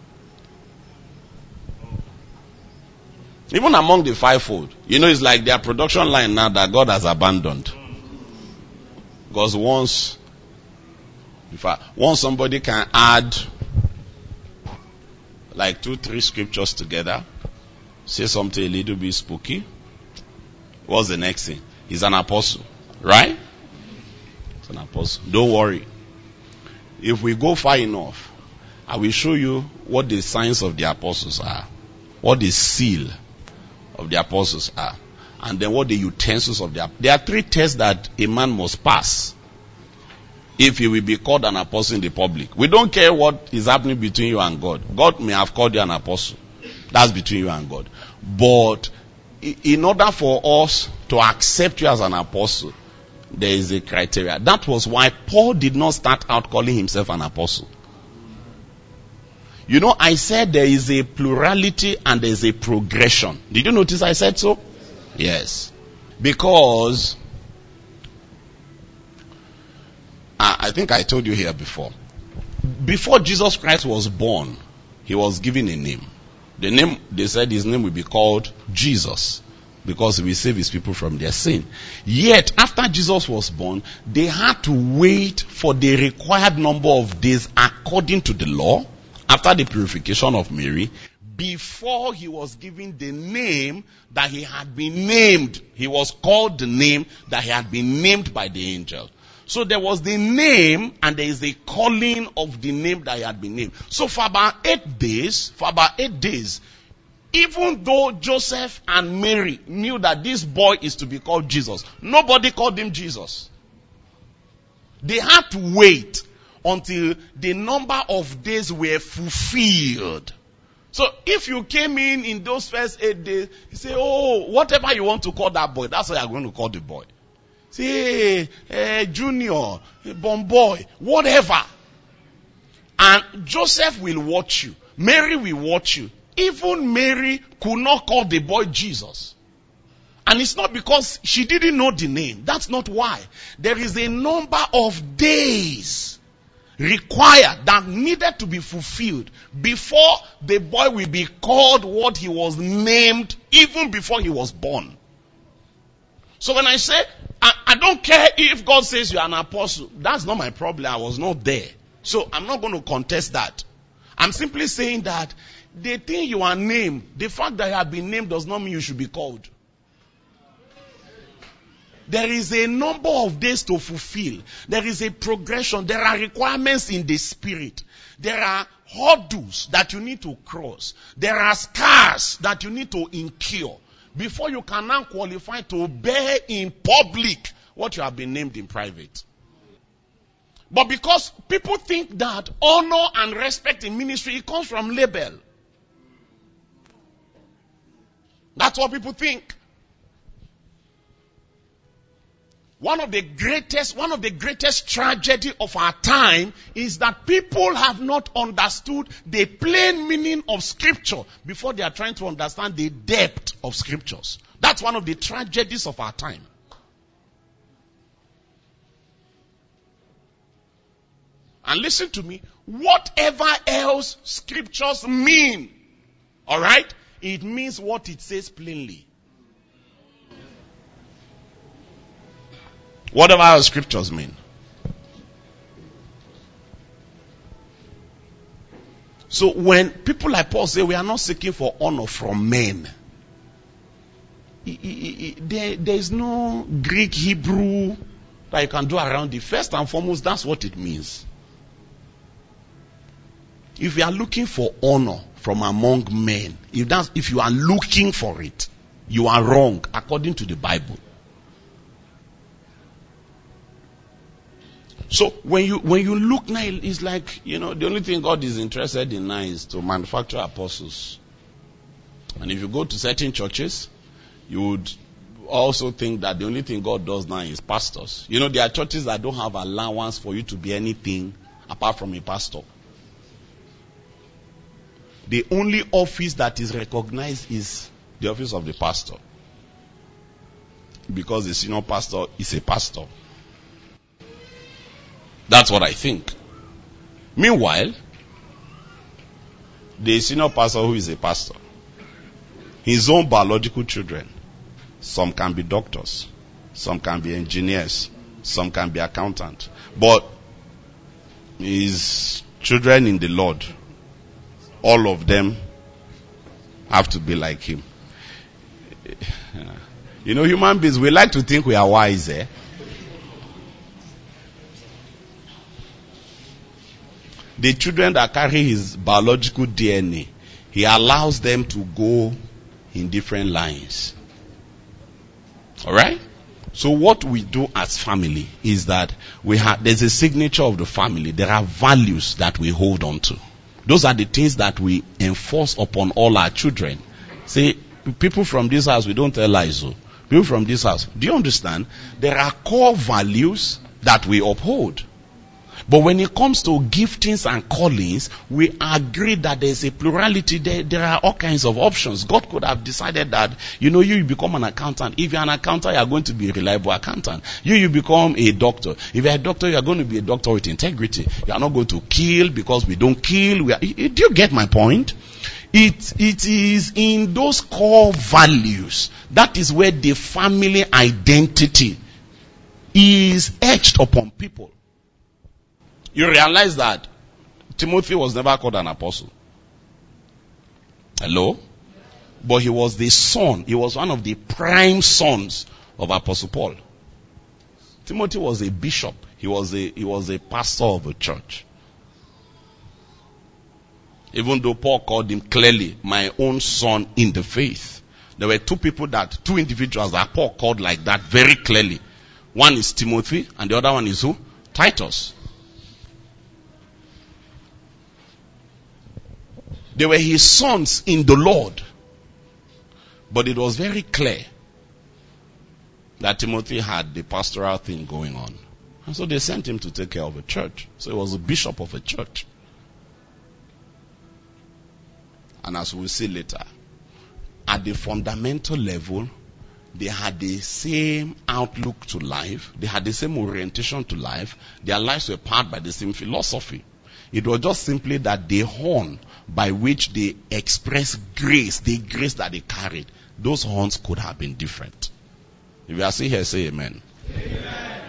Even among the fivefold, it's like their production line now that God has abandoned. Because once somebody can add like 2-3 scriptures together, say something a little bit spooky, what's the next thing? He's an apostle. Right? He's an apostle. Don't worry. If we go far enough, I will show you what the signs of the apostles are. What the seal of the apostles are. And then what the utensils of the apostles. There are 3 tests that a man must pass if he will be called an apostle in the public. We don't care what is happening between you and God. God may have called you an apostle. That's between you and God. But in order for us to accept you as an apostle, there is a criteria. That was why Paul did not start out calling himself an apostle. I said there is a plurality and there is a progression. Did you notice I said so? Yes. Because I think I told you here before. Before Jesus Christ was born, he was given a name. The name, they said his name will be called Jesus because he will save his people from their sin. Yet, after Jesus was born, they had to wait for the required number of days according to the law, after the purification of Mary, before he was given the name that he had been named. He was called the name that he had been named by the angel. So there was the name and there is the calling of the name that he had been named. So for about 8 days, even though Joseph and Mary knew that this boy is to be called Jesus, nobody called him Jesus. They had to wait until the number of days were fulfilled. So if you came in those first 8 days, you say, oh, whatever you want to call that boy, that's what you're going to call the boy. Say, Junior, Bon Boy, whatever. And Joseph will watch you. Mary will watch you. Even Mary could not call the boy Jesus. And it's not because she didn't know the name. That's not why. There is a number of days required that needed to be fulfilled before the boy will be called what he was named even before he was born. So when I say, I don't care if God says you're an apostle, that's not my problem. I was not there. So I'm not going to contest that. I'm simply saying that the thing you are named, the fact that you have been named does not mean you should be called. There is a number of days to fulfill. There is a progression. There are requirements in the spirit. There are hurdles that you need to cross. There are scars that you need to incur before you can now qualify to bear in public what you have been named in private. But because people think that honor and respect in ministry, it comes from label. That's what people think. One of the greatest tragedy of our time is that people have not understood the plain meaning of scripture before they are trying to understand the depth of scriptures. That's one of the tragedies of our time. And listen to me, whatever else scriptures mean, alright, it means what it says plainly. Whatever our scriptures mean. So when people like Paul say we are not seeking for honor from men, there is no Greek, Hebrew that you can do around it. First and foremost, that's what it means. If you are looking for honor from among men, if you are looking for it, you are wrong according to the Bible. So when you look now, it's like, the only thing God is interested in now is to manufacture apostles. And if you go to certain churches, you would also think that the only thing God does now is pastors. There are churches that don't have allowance for you to be anything apart from a pastor. The only office that is recognized is the office of the pastor. Because the senior pastor is a pastor. That's what I think. Meanwhile, the senior pastor who is a pastor, his own biological children, some can be doctors, some can be engineers, some can be accountants. But his children in the Lord, all of them have to be like him. Human beings, we like to think we are wise, eh? The children that carry his biological DNA, he allows them to go in different lines. Alright? So what we do as family is that there's a signature of the family. There are values that we hold on to. Those are the things that we enforce upon all our children. Say, people from this house, we don't tell lies. People from this house, do you understand? There are core values that we uphold. But when it comes to giftings and callings, we agree that there's a plurality. There are all kinds of options. God could have decided that, you become an accountant. If you're an accountant, you're going to be a reliable accountant. You become a doctor. If you're a doctor, you're going to be a doctor with integrity. You are not going to kill because we don't kill. Do you get my point? It is in those core values. That is where the family identity is etched upon people. You realize that Timothy was never called an apostle. Hello? But he was the son. He was one of the prime sons of Apostle Paul. Timothy was a bishop. He was a pastor of a church. Even though Paul called him clearly, my own son in the faith. There were two individuals that Paul called like that very clearly. One is Timothy, and the other one is who? Titus. They were his sons in the Lord. But it was very clear that Timothy had the pastoral thing going on. And so they sent him to take care of a church. So he was a bishop of a church. And as we'll see later, at the fundamental level, they had the same outlook to life. They had the same orientation to life. Their lives were powered by the same philosophy. It was just simply that the horn by which they expressed grace, the grace that they carried, those horns could have been different. If you are still here, say amen. Amen.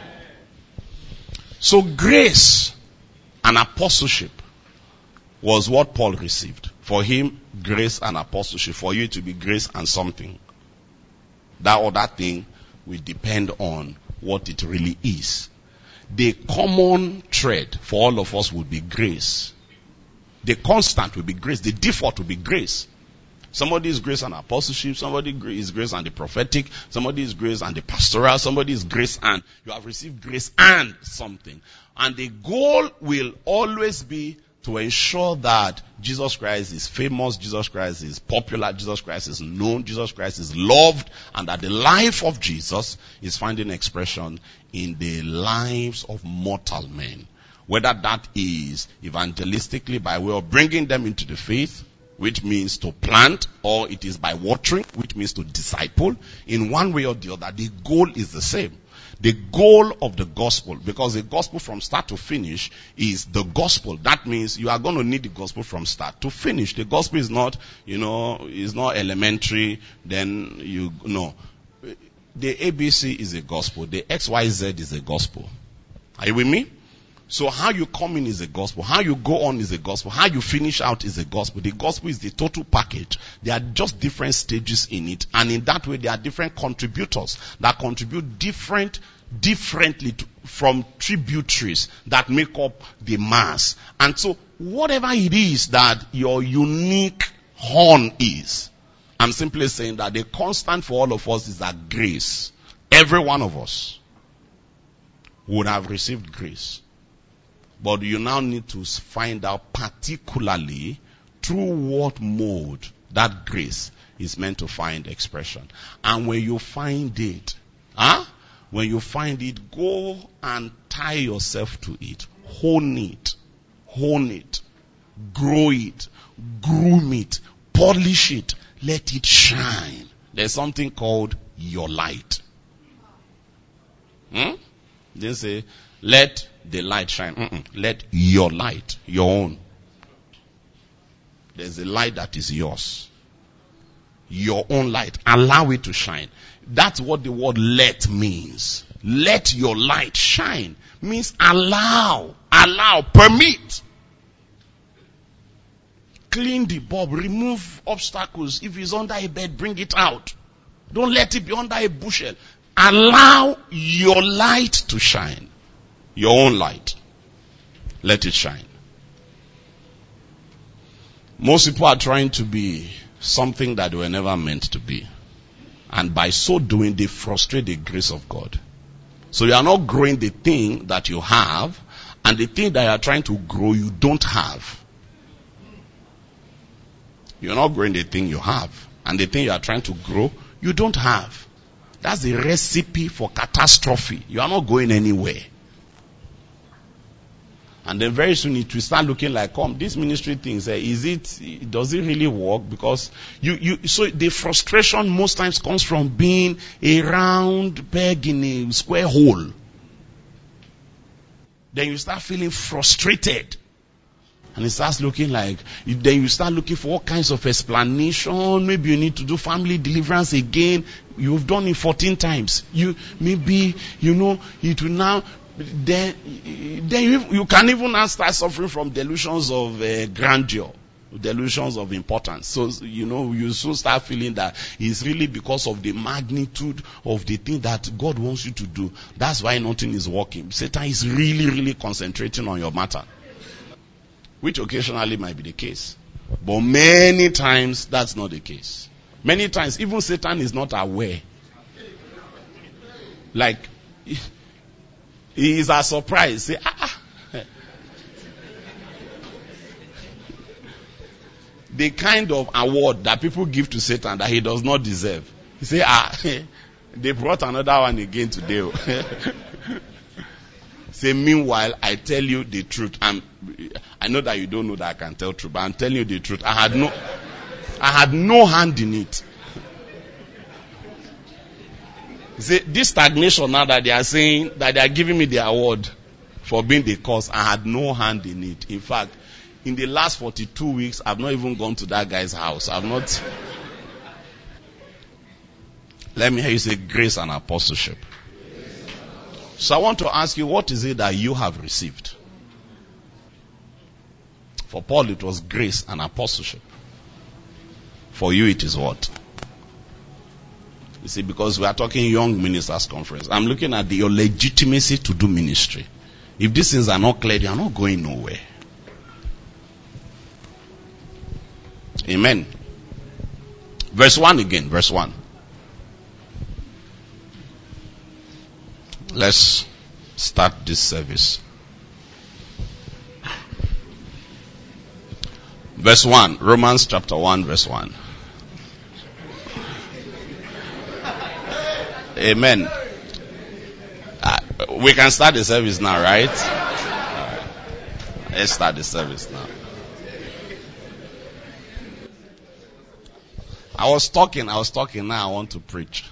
So grace and apostleship was what Paul received. For him, grace and apostleship. For you to be grace and something. That other thing will depend on what it really is. The common thread for all of us would be grace. The constant will be grace. The default will be grace. Somebody is grace and apostleship. Somebody is grace and the prophetic. Somebody is grace and the pastoral. Somebody is grace and you have received grace and something. And the goal will always be to ensure that Jesus Christ is famous, Jesus Christ is popular, Jesus Christ is known, Jesus Christ is loved, and that the life of Jesus is finding expression in the lives of mortal men. Whether that is evangelistically by way of bringing them into the faith, which means to plant, or it is by watering, which means to disciple. In one way or the other, the goal is the same. The goal of the gospel, because the gospel from start to finish is the gospel. That means you are going to need the gospel from start to finish. The gospel is not, is not elementary, then the ABC is a gospel. The XYZ is a gospel. Are you with me? So how you come in is a gospel. How you go on is a gospel. How you finish out is a gospel. The gospel is the total package. There are just different stages in it. And in that way, there are different contributors that contribute differently from tributaries that make up the mass. And so whatever it is that your unique horn is, I'm simply saying that the constant for all of us is that grace. Every one of us would have received grace. But you now need to find out particularly through what mode that grace is meant to find expression. And when you find it, go and tie yourself to it. Hone it, grow it, groom it, polish it, let it shine. There's something called your light. They say, let the light shine. Let your light, your own. There's a light that is yours. Your own light. Allow it to shine. That's what the word let means. Let your light shine. Means allow, permit. Clean the bulb, remove obstacles. If it's under a bed, bring it out. Don't let it be under a bushel. Allow your light to shine. Your own light. Let it shine. Most people are trying to be something that they were never meant to be. And by so doing, they frustrate the grace of God. So you are not growing the thing that you have, and the thing that you are trying to grow, you don't have. You're not growing the thing you have, and the thing you are trying to grow, you don't have. That's the recipe for catastrophe. You are not going anywhere. And then very soon it will start looking like, this ministry thing, does it really work? Because so the frustration most times comes from being a round peg in a square hole. Then you start feeling frustrated. And it starts looking like, then you start looking for all kinds of explanation. Maybe you need to do family deliverance again. You've done it 14 times. It will now, then you can even now start suffering from delusions of grandeur. delusions of importance. So, you soon start feeling that it's really because of the magnitude of the thing that God wants you to do. That's why nothing is working. Satan is really, really concentrating on your matter. Which occasionally might be the case. But many times, that's not the case. Many times, even Satan is not aware. Like, he is a surprise. Say, the kind of award that people give to Satan that he does not deserve. He say, they brought another one again today. Say, meanwhile, I tell you the truth. I know that you don't know that I can tell truth, but I'm telling you the truth. I had no hand in it. See, this stagnation now that they are saying that they are giving me the award for being the cause, I had no hand in it. In fact, in the last 42 weeks, I've not even gone to that guy's house. I've not. Let me hear you say grace and apostleship. So I want to ask you, what is it that you have received? For Paul, it was grace and apostleship. For you, it is what? You see, because we are talking young ministers conference. I'm looking at your legitimacy to do ministry. If these things are not clear, you are not going nowhere. Amen. Verse 1 again, verse 1. Let's start this service. Verse 1, Romans chapter 1, verse 1. Amen. We can start the service now, right? Let's start the service now. I was talking, now I want to preach.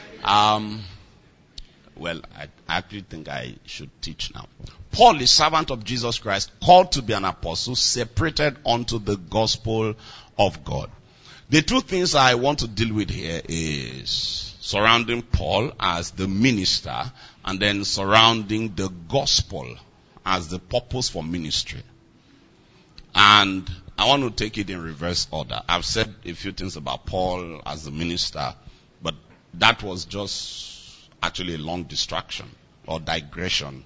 Well, I actually think I should teach now. Paul is servant of Jesus Christ, called to be an apostle, separated unto the gospel of God. The two things I want to deal with here is surrounding Paul as the minister, and then surrounding the gospel as the purpose for ministry. And I want to take it in reverse order. I've said a few things about Paul as the minister, but that was just actually a long distraction or digression.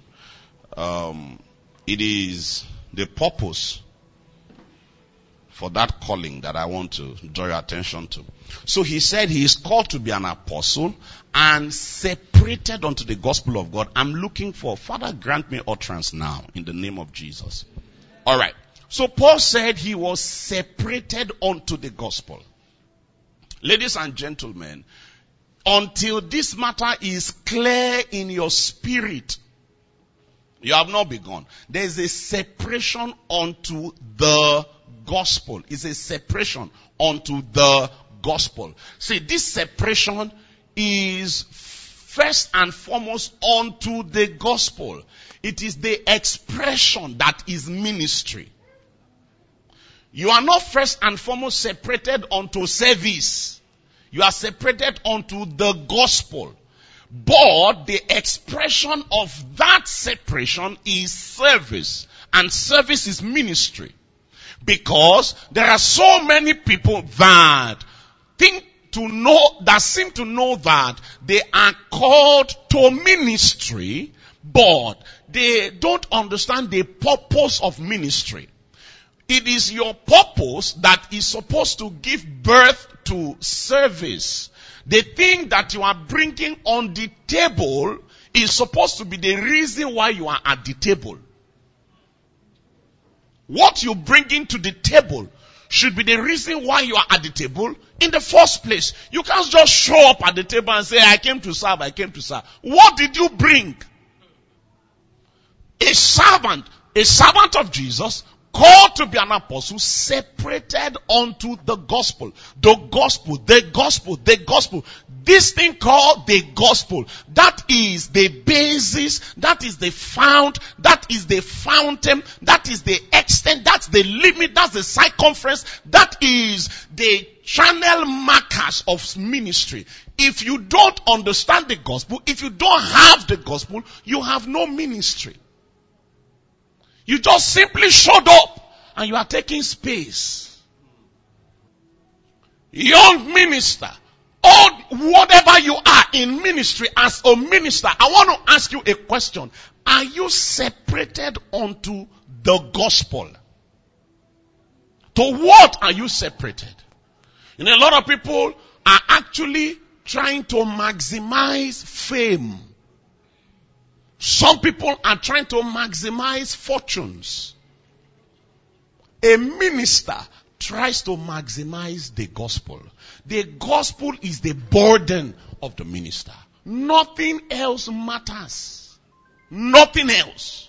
It is the purpose for that calling that I want to draw your attention to. So he said he is called to be an apostle and separated unto the gospel of God. I'm looking for, Father, grant me utterance now in the name of Jesus. All right. So Paul said he was separated unto the gospel. Ladies and gentlemen, until this matter is clear in your spirit, you have not begun. There is a separation unto the gospel. It's a separation unto the gospel. See, this separation is first and foremost unto the gospel. It is the expression that is ministry. You are not first and foremost separated unto service. You are separated unto the gospel. But the expression of that separation is service. And service is ministry. Because there are so many people that seem to know that they are called to ministry, but they don't understand the purpose of ministry. It is your purpose that is supposed to give birth to service. The thing that you are bringing on the table is supposed to be the reason why you are at the table. What you bring into the table should be the reason why you are at the table in the first place. You can't just show up at the table and say, I came to serve. What did you bring? A servant of Jesus, called to be an apostle, separated unto the gospel. The gospel. This thing called the gospel, that is the basis, that is the fount, that is the fountain, that is the extent, that's the limit, that's the circumference, that is the channel markers of ministry. If you don't understand the gospel, if you don't have the gospel, you have no ministry. You just simply showed up and you are taking space. young minister, or whatever you are in ministry as a minister, I want to ask you a question. Are you separated unto the gospel? To what are you separated? You know, a lot of people are actually trying to maximize fame. Some people are trying to maximize fortunes. A minister tries to maximize the gospel. The gospel is the burden of the minister. Nothing else matters. Nothing else.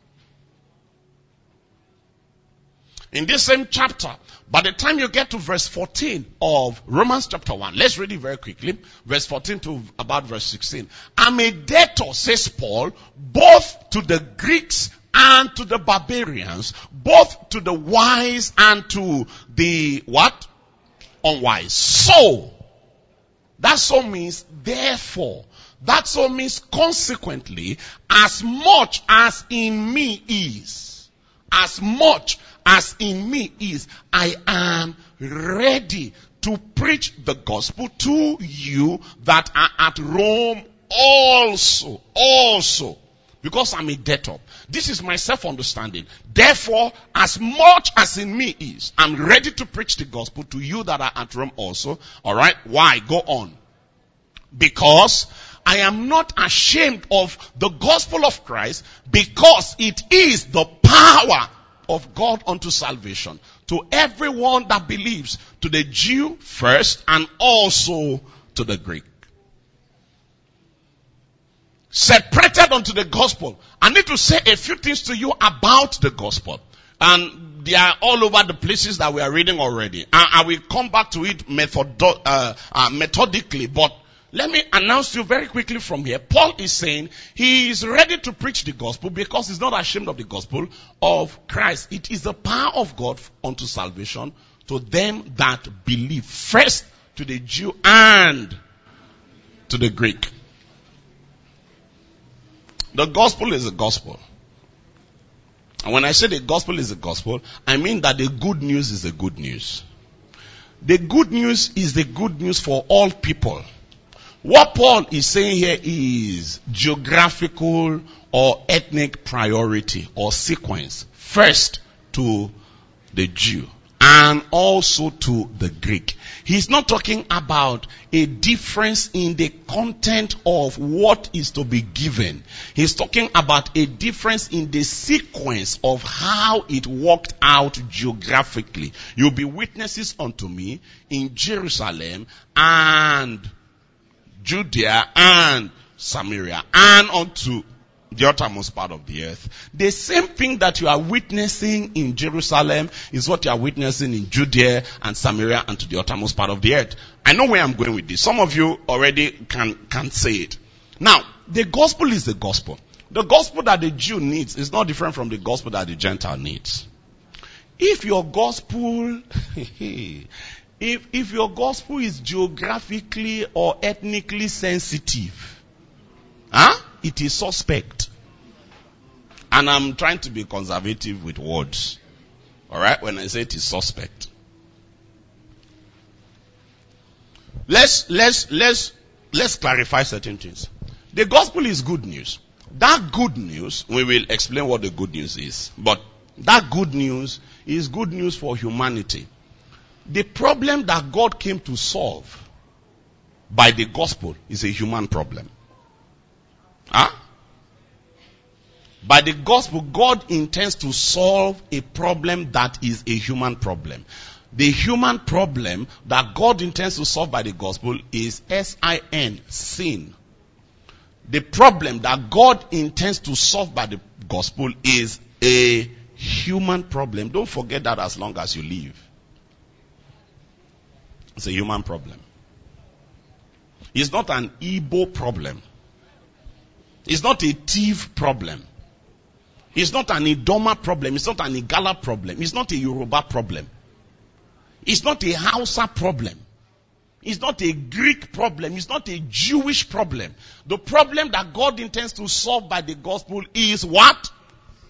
In this same chapter, by the time you get to verse 14 of Romans chapter 1, let's read it very quickly. Verse 14 to about verse 16. I'm a debtor, says Paul, both to the Greeks and to the barbarians, both to the wise and to the what? Unwise. So, that so means therefore. That so means consequently, as much as in me is, as much as in me is, I am ready to preach the gospel to you that are at Rome also. Because I'm a debtor. This is my self-understanding. Therefore, as much as in me is, I'm ready to preach the gospel to you that are at Rome also. Alright? Why? Go on. Because I am not ashamed of the gospel of Christ, because it is the power of God unto salvation to everyone that believes, to the Jew first and also to the Greek. Separated unto the gospel. I need to say a few things to you about the gospel. And they are all over the places that we are reading already. I will come back to it methodically, but let me announce to you very quickly from here. Paul is saying he is ready to preach the gospel because he's not ashamed of the gospel of Christ. It is the power of God unto salvation to them that believe. First to the Jew and to the Greek. The gospel is the gospel. And when I say the gospel is the gospel, I mean that the good news is the good news. The good news is the good news for all people. What Paul is saying here is geographical or ethnic priority or sequence. First to the Jew and also to the Greek. He's not talking about a difference in the content of what is to be given. He's talking about a difference in the sequence of how it worked out geographically. You'll be witnesses unto me in Jerusalem and Judea and Samaria and unto the uttermost part of the earth. The same thing that you are witnessing in Jerusalem is what you are witnessing in Judea and Samaria and to the uttermost part of the earth. I know where I'm going with this. Some of you already can say it. Now, the gospel is the gospel. The gospel that the Jew needs is not different from the gospel that the Gentile needs. If your gospel If your gospel is geographically or ethnically sensitive, it is suspect. And I'm trying to be conservative with words. Alright? When I say it is suspect. Let's clarify certain things. The gospel is good news. That good news, we will explain what the good news is. But that good news is good news for humanity. The problem that God came to solve by the gospel is a human problem. By the gospel, God intends to solve a problem that is a human problem. The human problem that God intends to solve by the gospel is sin, sin. The problem that God intends to solve by the gospel is a human problem. Don't forget that as long as you live. It's a human problem. It's not an Igbo problem. It's not a thief problem. It's not an Idoma problem. It's not an Igala problem. It's not a Yoruba problem. It's not a Hausa problem. It's not a Greek problem. It's not a Jewish problem. The problem that God intends to solve by the gospel is what?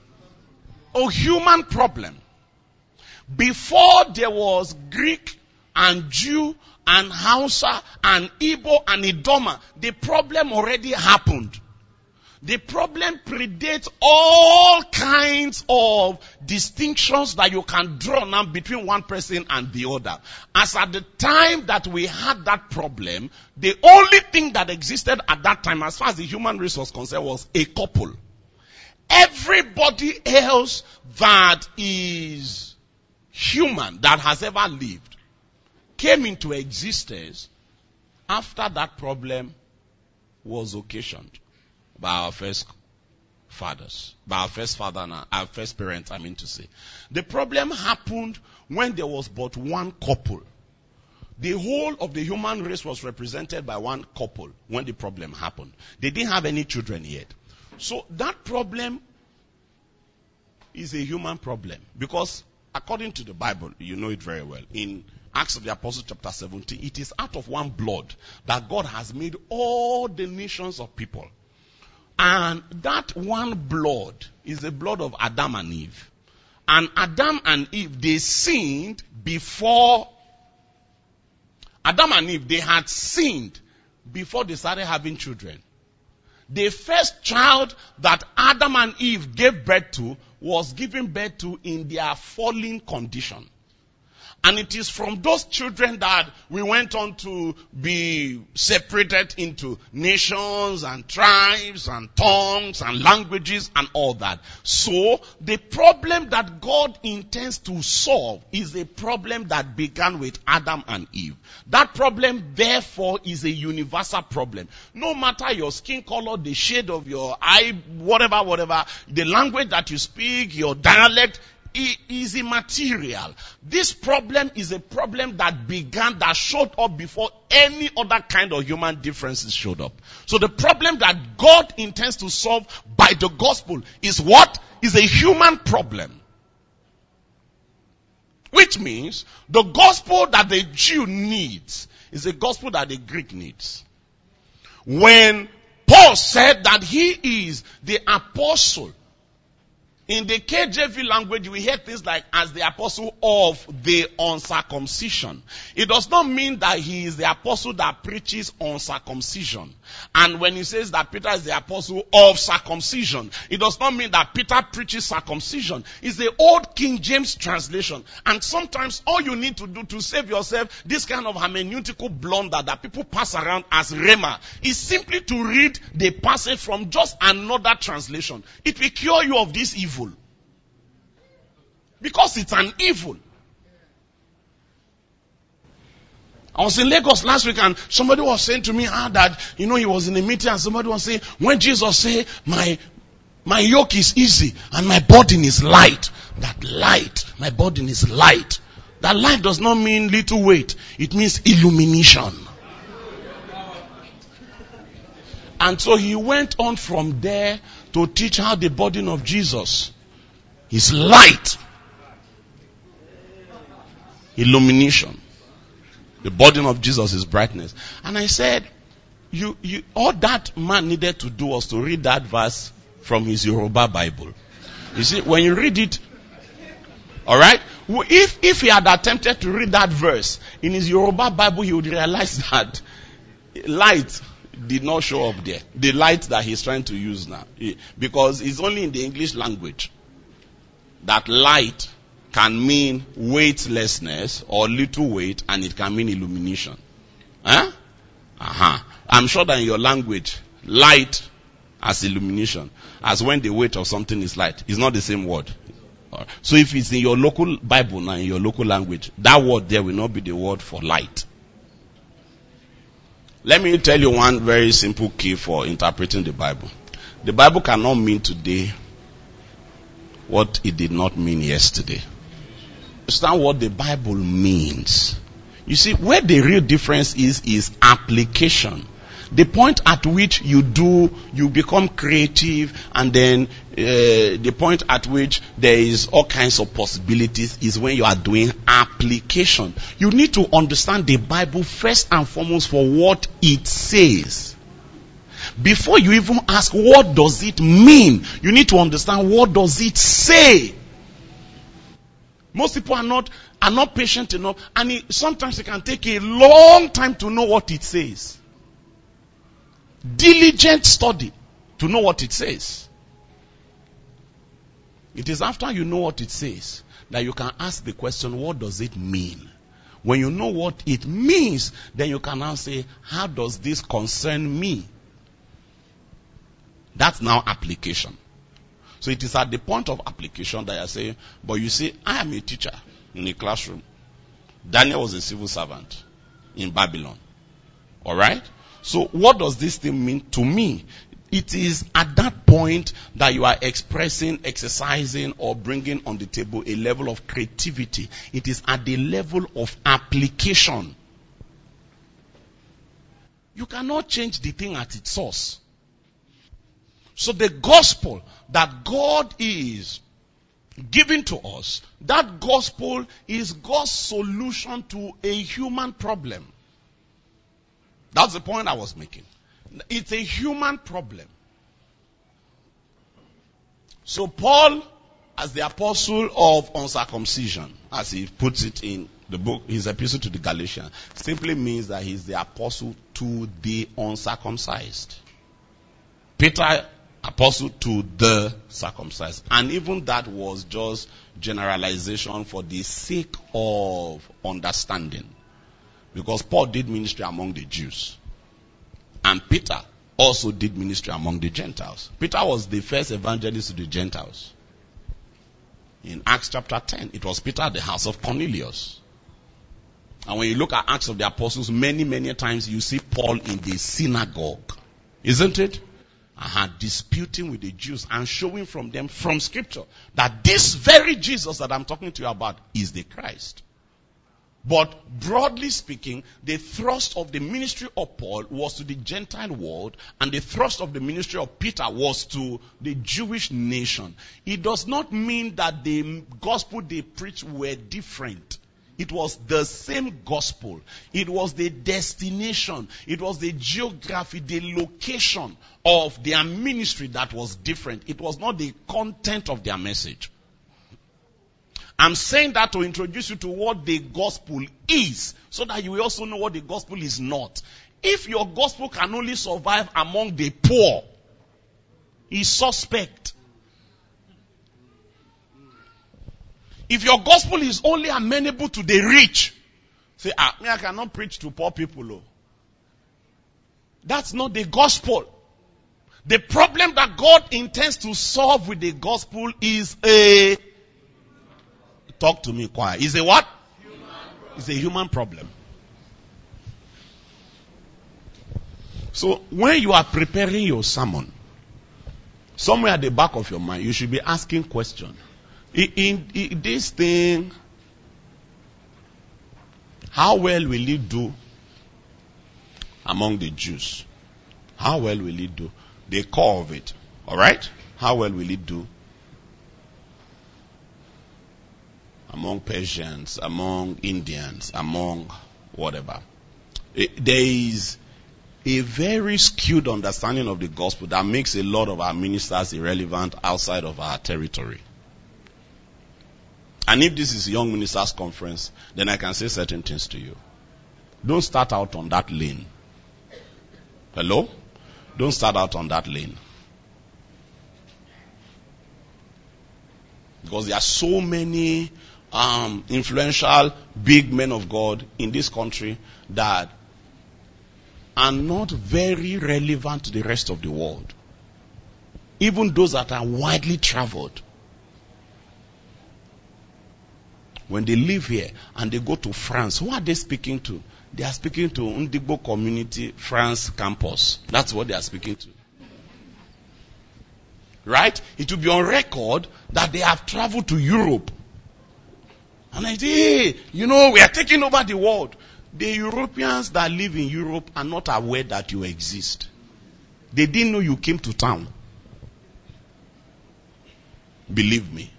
A human problem. Before there was Greek and Jew and Hausa and Igbo and Idoma, the problem already happened. The problem predates all kinds of distinctions that you can draw now between one person and the other. As at the time that we had that problem, the only thing that existed at that time as far as the human race was concerned was a couple. Everybody else that is human that has ever lived came into existence after that problem was occasioned by our first fathers, by our first father and our first parents, I mean to say. The problem happened when there was but one couple. The whole of the human race was represented by one couple when the problem happened. They didn't have any children yet. So that problem is a human problem because according to the Bible, you know it very well, in Acts of the Apostles chapter 17, it is out of one blood that God has made all the nations of people. And that one blood is the blood of Adam and Eve. And Adam and Eve, they sinned before. Adam and Eve, they had sinned before they started having children. The first child that Adam and Eve gave birth to was given birth to in their fallen condition. And it is from those children that we went on to be separated into nations and tribes and tongues and languages and all that. So, the problem that God intends to solve is a problem that began with Adam and Eve. That problem, therefore, is a universal problem. No matter your skin color, the shade of your eye, whatever, the language that you speak, your dialect, it is immaterial. This problem is a problem that began, that showed up before any other kind of human differences showed up. So the problem that God intends to solve by the gospel is what? Is a human problem. Which means the gospel that the Jew needs is a gospel that the Greek needs. When Paul said that he is the apostle, in the KJV language, we hear things like as the apostle of the uncircumcision. It does not mean that he is the apostle that preaches uncircumcision. And when he says that Peter is the apostle of circumcision, it does not mean that Peter preaches circumcision. It's the old King James translation. And sometimes all you need to do to save yourself this kind of hermeneutical blunder that people pass around as rhema is simply to read the passage from just another translation. It will cure you of this evil. Because it's an evil. I was in Lagos last week and somebody was saying to me that, he was in a meeting and somebody was saying, when Jesus said, my yoke is easy and my burden is light. That light, my burden is light. That light does not mean little weight. It means illumination. And so he went on from there to teach how the burden of Jesus is light. Illumination. The burden of Jesus is brightness. And I said, all that man needed to do was to read that verse from his Yoruba Bible. You see, when you read it, alright, if he had attempted to read that verse in his Yoruba Bible, he would realize that light did not show up there. The light that he's trying to use now. Because it's only in the English language that light can mean weightlessness or little weight, and it can mean illumination. I'm sure that in your language, light as illumination, as when the weight of something is light, is not the same word. So if it's in your local Bible now, in your local language, that word there will not be the word for light. Let me tell you one very simple key for interpreting the Bible. The Bible cannot mean today what it did not mean yesterday. Understand what the Bible means. You see, where the real difference is application. The point at which you become creative, and then the point at which there is all kinds of possibilities is when you are doing application. You need to understand the Bible first and foremost for what it says. Before you even ask what does it mean, you need to understand what does it say. Most people are not are not patient enough, and sometimes it can take a long time to know what it says. Diligent study to know what it says. It is after you know what it says that you can ask the question, what does it mean? When you know what it means, then you can now say, how does this concern me? That's now application. So it is at the point of application that I say, but you see, I am a teacher in a classroom. Daniel was a civil servant in Babylon. Alright? So what does this thing mean to me? It is at that point that you are expressing, exercising, or bringing on the table a level of creativity. It is at the level of application. You cannot change the thing at its source. So the gospel that God is giving to us, that gospel is God's solution to a human problem. That's the point I was making. It's a human problem. So Paul, as the apostle of uncircumcision, as he puts it in the book, his epistle to the Galatians, simply means that he's the apostle to the uncircumcised. Peter, apostle to the circumcised. And even that was just generalization for the sake of understanding. Because Paul did ministry among the Jews. And Peter also did ministry among the Gentiles. Peter was the first evangelist to the Gentiles. In Acts chapter 10, it was Peter at the house of Cornelius. And when you look at Acts of the Apostles, many times you see Paul in the synagogue. Isn't it? Disputing with the Jews and showing from them from scripture that this very Jesus that I'm talking to you about is the Christ. But broadly speaking, the thrust of the ministry of Paul was to the Gentile world, and the thrust of the ministry of Peter was to the Jewish nation. It does not mean that the gospel they preached were different. It was the same gospel. It was the destination. It was the geography, the location of their ministry that was different. It was not the content of their message. I'm saying that to introduce you to what the gospel is, so that you will also know what the gospel is not. If your gospel can only survive among the poor, it's suspect. If your gospel is only amenable to the rich, say, I cannot preach to poor people. Oh. That's not the gospel. The problem that God intends to solve with the gospel is a... Talk to me quiet. Is a what? It's a human problem. So when you are preparing your sermon, somewhere at the back of your mind, you should be asking questions. In this thing, how well will it do among the Jews? How well will it do? The core of it. Alright? How well will it do among Persians, among Indians, among whatever? There is a very skewed understanding of the gospel that makes a lot of our ministers irrelevant outside of our territory. And if this is a young ministers conference, then I can say certain things to you. Don't start out on that lane. Hello? Don't start out on that lane. Because there are so many influential big men of God in this country that are not very relevant to the rest of the world. Even those that are widely traveled. When they live here and they go to France, who are they speaking to? They are speaking to Ndigbo Community France Campus. That's what they are speaking to. Right? It will be on record that they have traveled to Europe. And I say, hey, we are taking over the world. The Europeans that live in Europe are not aware that you exist. They didn't know you came to town. Believe me.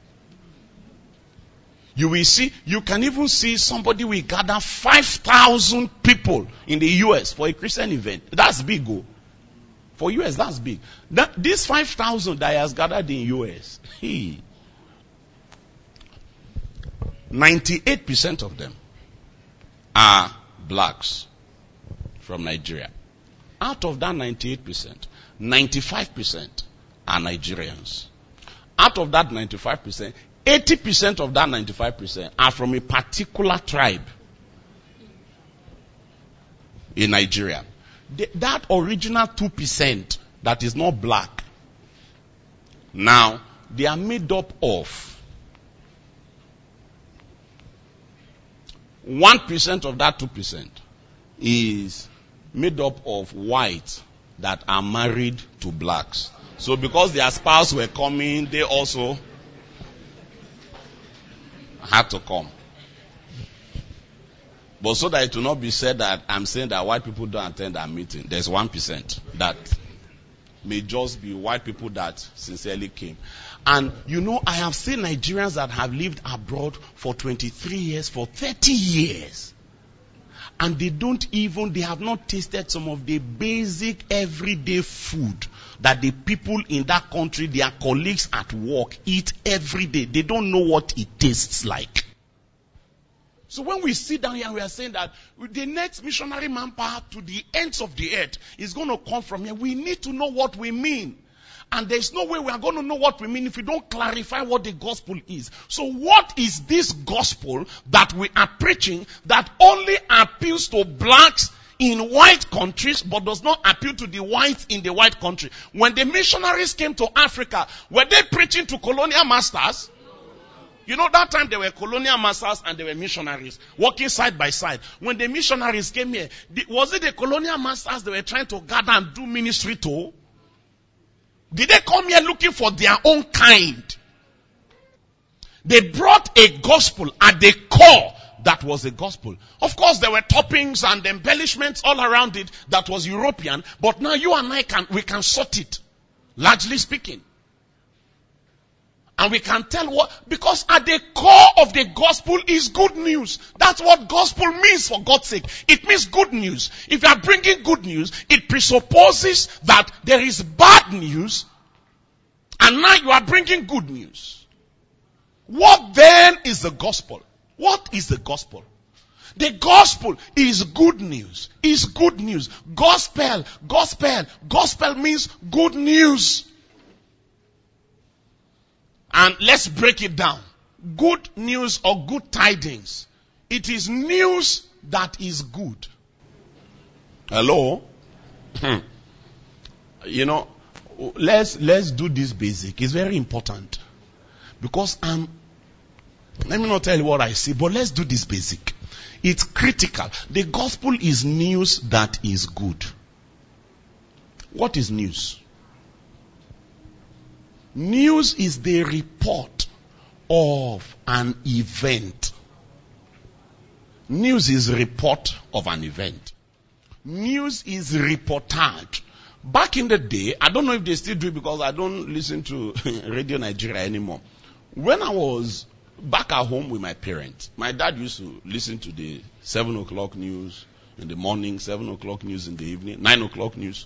You will see, you can even see somebody will gather 5,000 people in the US for a Christian event. That's big, oh. For US, that's big. This 5,000 that has gathered in US, 98% of them are blacks from Nigeria. Out of that 98%, 95% are Nigerians. Out of that 95%, 80% of that 95% are from a particular tribe in Nigeria. That original 2% that is not black, now they are made up of 1% of that 2% is made up of whites that are married to blacks. So because their spouse were coming, they also had to come. But so that it will not be said that I'm saying that white people don't attend our meeting, there's 1% that may just be white people that sincerely came. And you know, I have seen Nigerians that have lived abroad for 23 years, for 30 years. And they have not tasted some of the basic everyday food that the people in that country, their colleagues at work, eat every day. They don't know what it tastes like. So when we sit down here and we are saying that the next missionary manpower to the ends of the earth is going to come from here, we need to know what we mean. And there's no way we are going to know what we mean if we don't clarify what the gospel is. So what is this gospel that we are preaching that only appeals to blacks in white countries but does not appeal to the whites in the white country? When the missionaries came to Africa, were they preaching to colonial masters? You know, that time there were colonial masters and there were missionaries working side by side. When the missionaries came here, was it the colonial masters they were trying to gather and do ministry to? Did they come here looking for their own kind? They brought a gospel at the core that was a gospel. Of course, there were toppings and embellishments all around it that was European, but now you and I we can sort it, largely speaking. And we can tell what, because at the core of the gospel is good news. That's what gospel means, for God's sake. It means good news. If you are bringing good news, it presupposes that there is bad news, and now you are bringing good news. What then is the gospel? What is the gospel? The gospel is good news. Is good news. Gospel means good news. And let's break it down. Good news or good tidings. It is news that is good. Hello? You know, let's do this basic. It's very important. Because let me not tell you what I see, but let's do this basic. It's critical. The gospel is news that is good. What is news? News is the report of an event. News is report of an event. News is reportage. Back in the day, I don't know if they still do it because I don't listen to Radio Nigeria anymore. When I was back at home with my parents, my dad used to listen to the 7 o'clock news in the morning, 7 o'clock news in the evening, 9 o'clock news.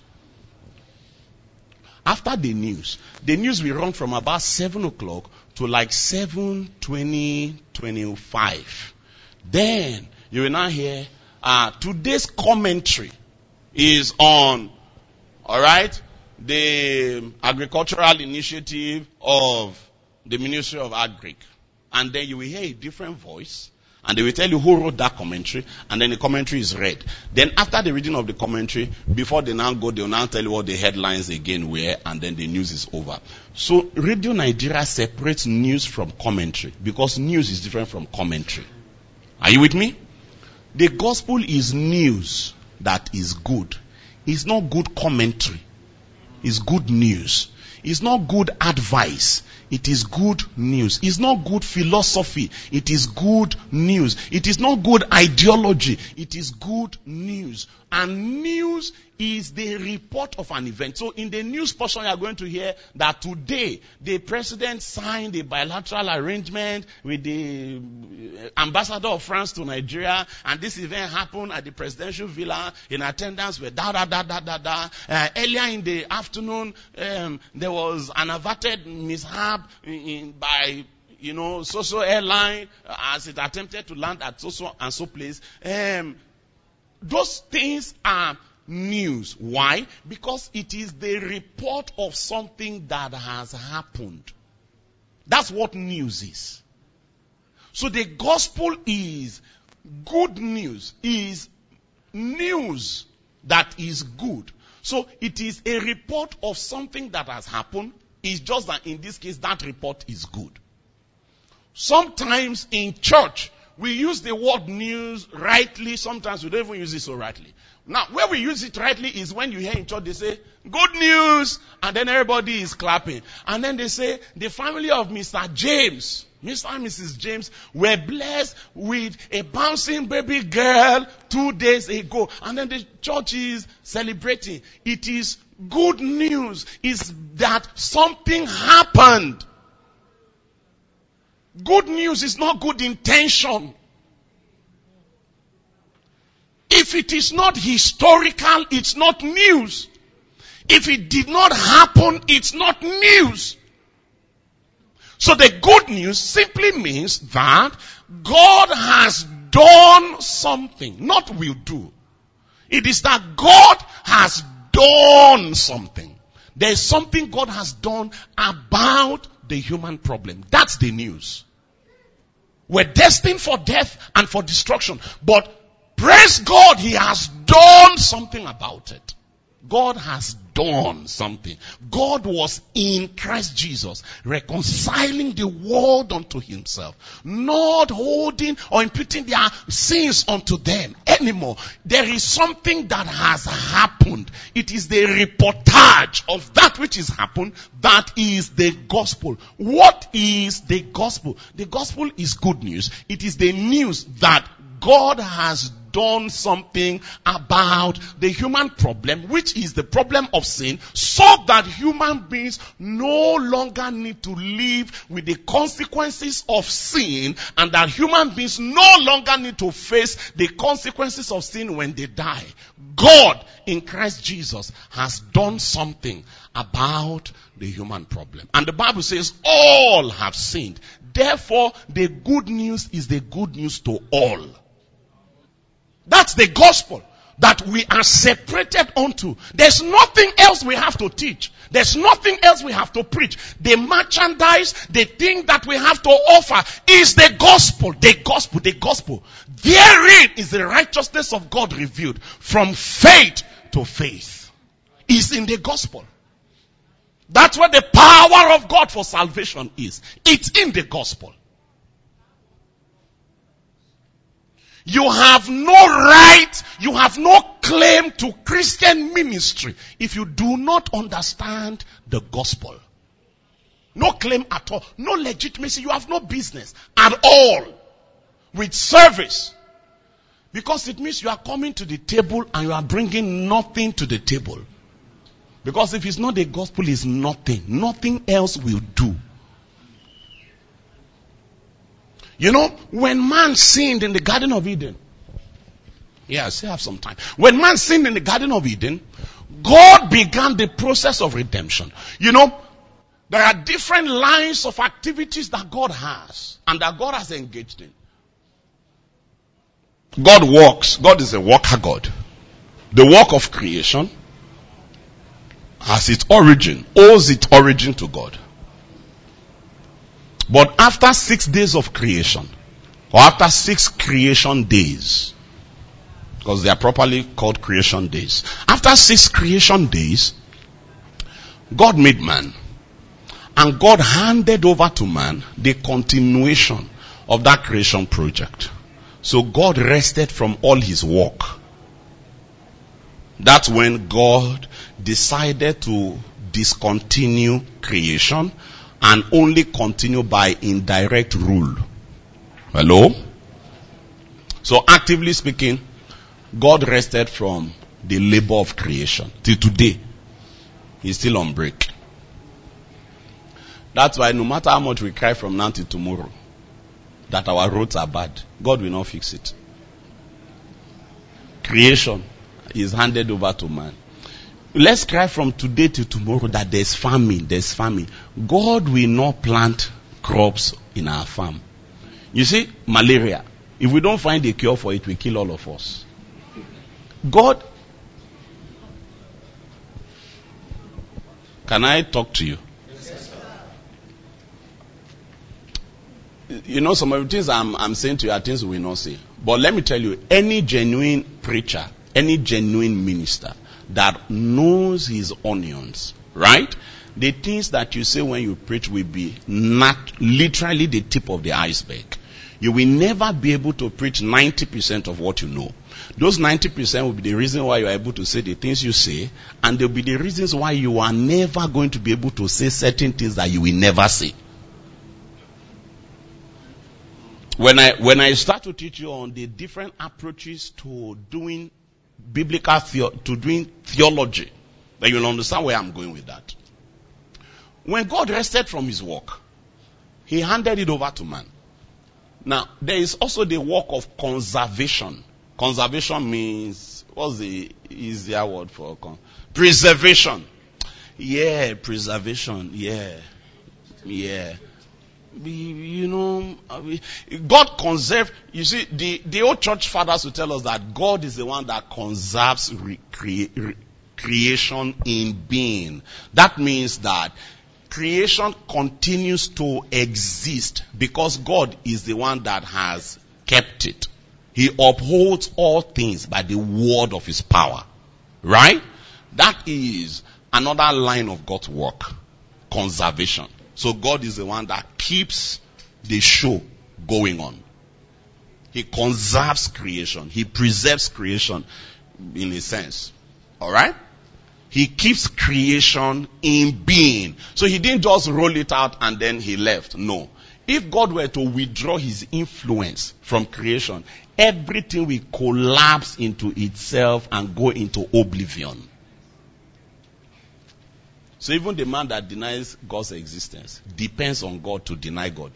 After the news will run from about 7 o'clock to like 7:20, 25. Then you will now hear today's commentary is on, alright, the agricultural initiative of the Ministry of Agric. And then you will hear a different voice. And they will tell you who wrote that commentary, and then the commentary is read. Then after the reading of the commentary, before they now go, they will now tell you what the headlines again were, and then the news is over. So Radio Nigeria separates news from commentary, because news is different from commentary. Are you with me? The gospel is news that is good. It's not good commentary. It's good news. It's not good advice. It is good news. It's not good philosophy. It is good news. It is not good ideology. It is good news. And news is the report of an event. So in the news portion, you are going to hear that today the president signed a bilateral arrangement with the ambassador of France to Nigeria, and this event happened at the presidential villa. In attendance were earlier in the afternoon, there was an averted mishap by so airline, as it attempted to land at so and so place. Those things are news. Why? Because it is the report of something that has happened. That's what news is. So the gospel is good news, is news that is good. So it is a report of something that has happened. It's just that in this case, that report is good. Sometimes in church, we use the word news rightly. Sometimes we don't even use it so rightly. Now, where we use it rightly is when you hear in church, they say, good news, and then everybody is clapping. And then they say, the family of Mr. James, Mr. and Mrs. James, were blessed with a bouncing baby girl 2 days ago. And then the church is celebrating. It is good news, is that something happened. Good news is not good intention. If it is not historical, it's not news. If it did not happen, it's not news. So the good news simply means that God has done something, not will do. It is that God has done something. There is something God has done about the human problem. That's the news. We're destined for death and for destruction. But praise God, He has done something about it. God has done something. God was in Christ Jesus, reconciling the world unto Himself, not holding or imputing their sins unto them anymore. There is something that has happened. It is the reportage of that which has happened. That is the gospel. What is the gospel? The gospel is good news. It is the news that God has done something about the human problem, which is the problem of sin, so that human beings no longer need to live with the consequences of sin, and that human beings no longer need to face the consequences of sin when they die. God in Christ Jesus has done something about the human problem. And the Bible says all have sinned. Therefore, the good news is the good news to all. That's the gospel that we are separated unto. There's nothing else we have to teach. There's nothing else we have to preach. The merchandise, the thing that we have to offer is the gospel. The gospel, the gospel. Therein is the righteousness of God revealed from faith to faith. Is in the gospel. That's what the power of God for salvation is. It's in the gospel. You have no right, you have no claim to Christian ministry if you do not understand the gospel. No claim at all. No legitimacy. You have no business at all with service. Because it means you are coming to the table and you are bringing nothing to the table. Because if it's not the gospel, it's nothing. Nothing else will do. You know, when man sinned in the Garden of Eden, I still have some time. When man sinned in the Garden of Eden, God began the process of redemption. You know, there are different lines of activities that God has and that God has engaged in. God works. God is a worker God. The work of creation has its origin, owes its origin to God. But after 6 days of creation, or after 6 creation days, because they are properly called creation days. After 6 creation days, God made man. And God handed over to man the continuation of that creation project. So God rested from all his work. That's when God decided to discontinue creation and only continue by indirect rule. Hello? So actively speaking, God rested from the labor of creation. Till today, he's still on break. That's why no matter how much we cry from now till tomorrow, that our roads are bad, God will not fix it. Creation is handed over to man. Let's cry from today till tomorrow that there's famine. God will not plant crops in our farm. You see, malaria, if we don't find a cure for it, we kill all of us. God, can I talk to you? You know, some of the things I'm saying to you are things we will not say. But let me tell you, any genuine preacher, any genuine minister that knows his onions, right? The things that you say when you preach will be not literally the tip of the iceberg. You will never be able to preach 90% of what you know. Those 90% will be the reason why you are able to say the things you say, and they'll be the reasons why you are never going to be able to say certain things that you will never say. When I start to teach you on the different approaches to doing biblical to doing theology, then you'll understand where I'm going with that. When God rested from his work, he handed it over to man. Now, there is also the work of conservation. Conservation means, what's the easier word for preservation? Yeah, preservation. Yeah. You know, God conserves. You see, the old church fathers will tell us that God is the one that conserves creation in being. That means that creation continues to exist because God is the one that has kept it. He upholds all things by the word of his power. Right? That is another line of God's work. Conservation. So God is the one that keeps the show going on. He conserves creation. He preserves creation in a sense. Alright? He keeps creation in being. So he didn't just roll it out and then he left. No. If God were to withdraw his influence from creation, everything will collapse into itself and go into oblivion. So even the man that denies God's existence depends on God to deny God.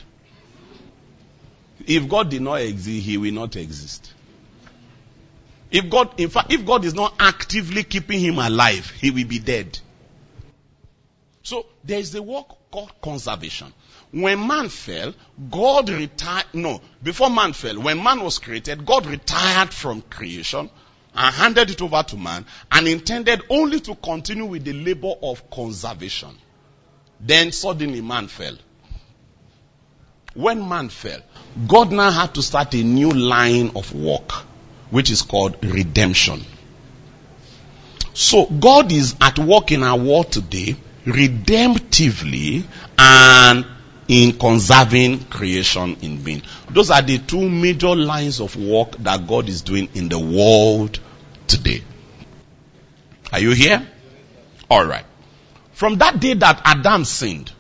If God did not exist, he will not exist. If God is not actively keeping him alive, he will be dead. So there is the work called conservation. When man fell, God retired. No, before man fell, when man was created, God retired from creation and handed it over to man and intended only to continue with the labor of conservation. Then suddenly man fell. When man fell, God now had to start a new line of work, which is called redemption. So God is at work in our world today, redemptively and in conserving creation in being. Those are the two major lines of work that God is doing in the world today. Are you here? Alright. From that day that Adam sinned,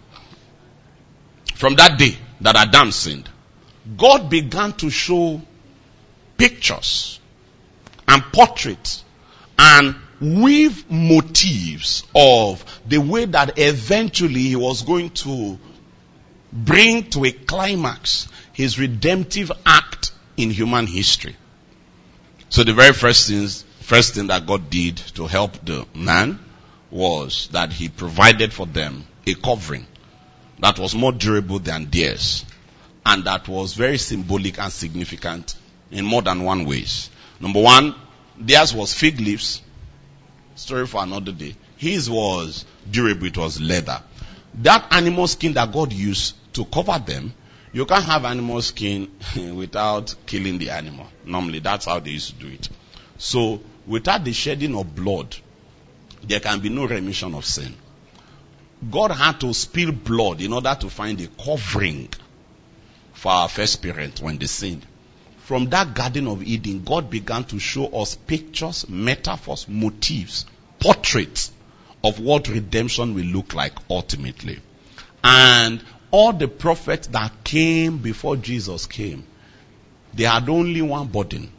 God began to show pictures and portraits and weave motifs of the way that eventually he was going to bring to a climax his redemptive act in human history. So the very first thing that God did to help the man was that he provided for them a covering that was more durable than theirs, and that was very symbolic and significant in more than one ways. Number one, theirs was fig leaves. Story for another day. His was durable, it was leather. That animal skin that God used to cover them, you can't have animal skin without killing the animal. Normally, that's how they used to do it. So, without the shedding of blood, there can be no remission of sin. God had to spill blood in order to find a covering for our first parents when they sinned. From that Garden of Eden, God began to show us pictures, metaphors, motifs, portraits of what redemption will look like ultimately. And all the prophets that came before Jesus came, they had only one burden.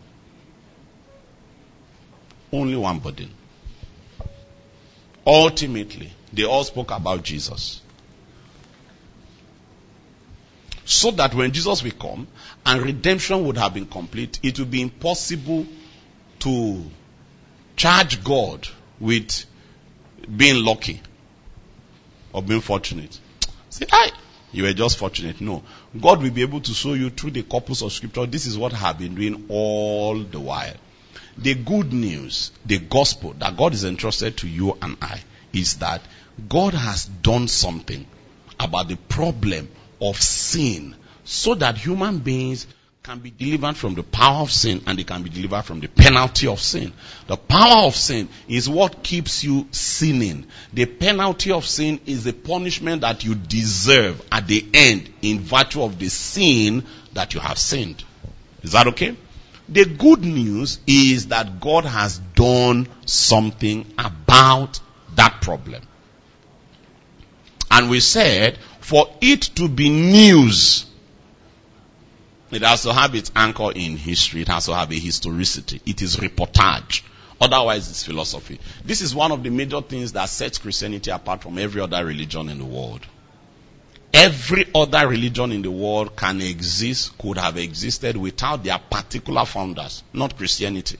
Only one burden. Ultimately, they all spoke about Jesus. So that when Jesus will come and redemption would have been complete, it would be impossible to charge God with being lucky or being fortunate. See, You were just fortunate. No. God will be able to show you through the corpus of scripture, this is what I have been doing all the while. The good news, the gospel that God is entrusted to you and I, is that God has done something about the problem of sin so that human beings can be delivered from the power of sin and they can be delivered from the penalty of sin. The power of sin is what keeps you sinning. The penalty of sin is the punishment that you deserve at the end in virtue of the sin that you have sinned. Is that okay? The good news is that God has done something about that problem. And we said, for it to be news, it has to have its anchor in history. It has to have a historicity. It is reportage. Otherwise, it's philosophy. This is one of the major things that sets Christianity apart from every other religion in the world. Every other religion in the world can exist, could have existed without their particular founders, not Christianity.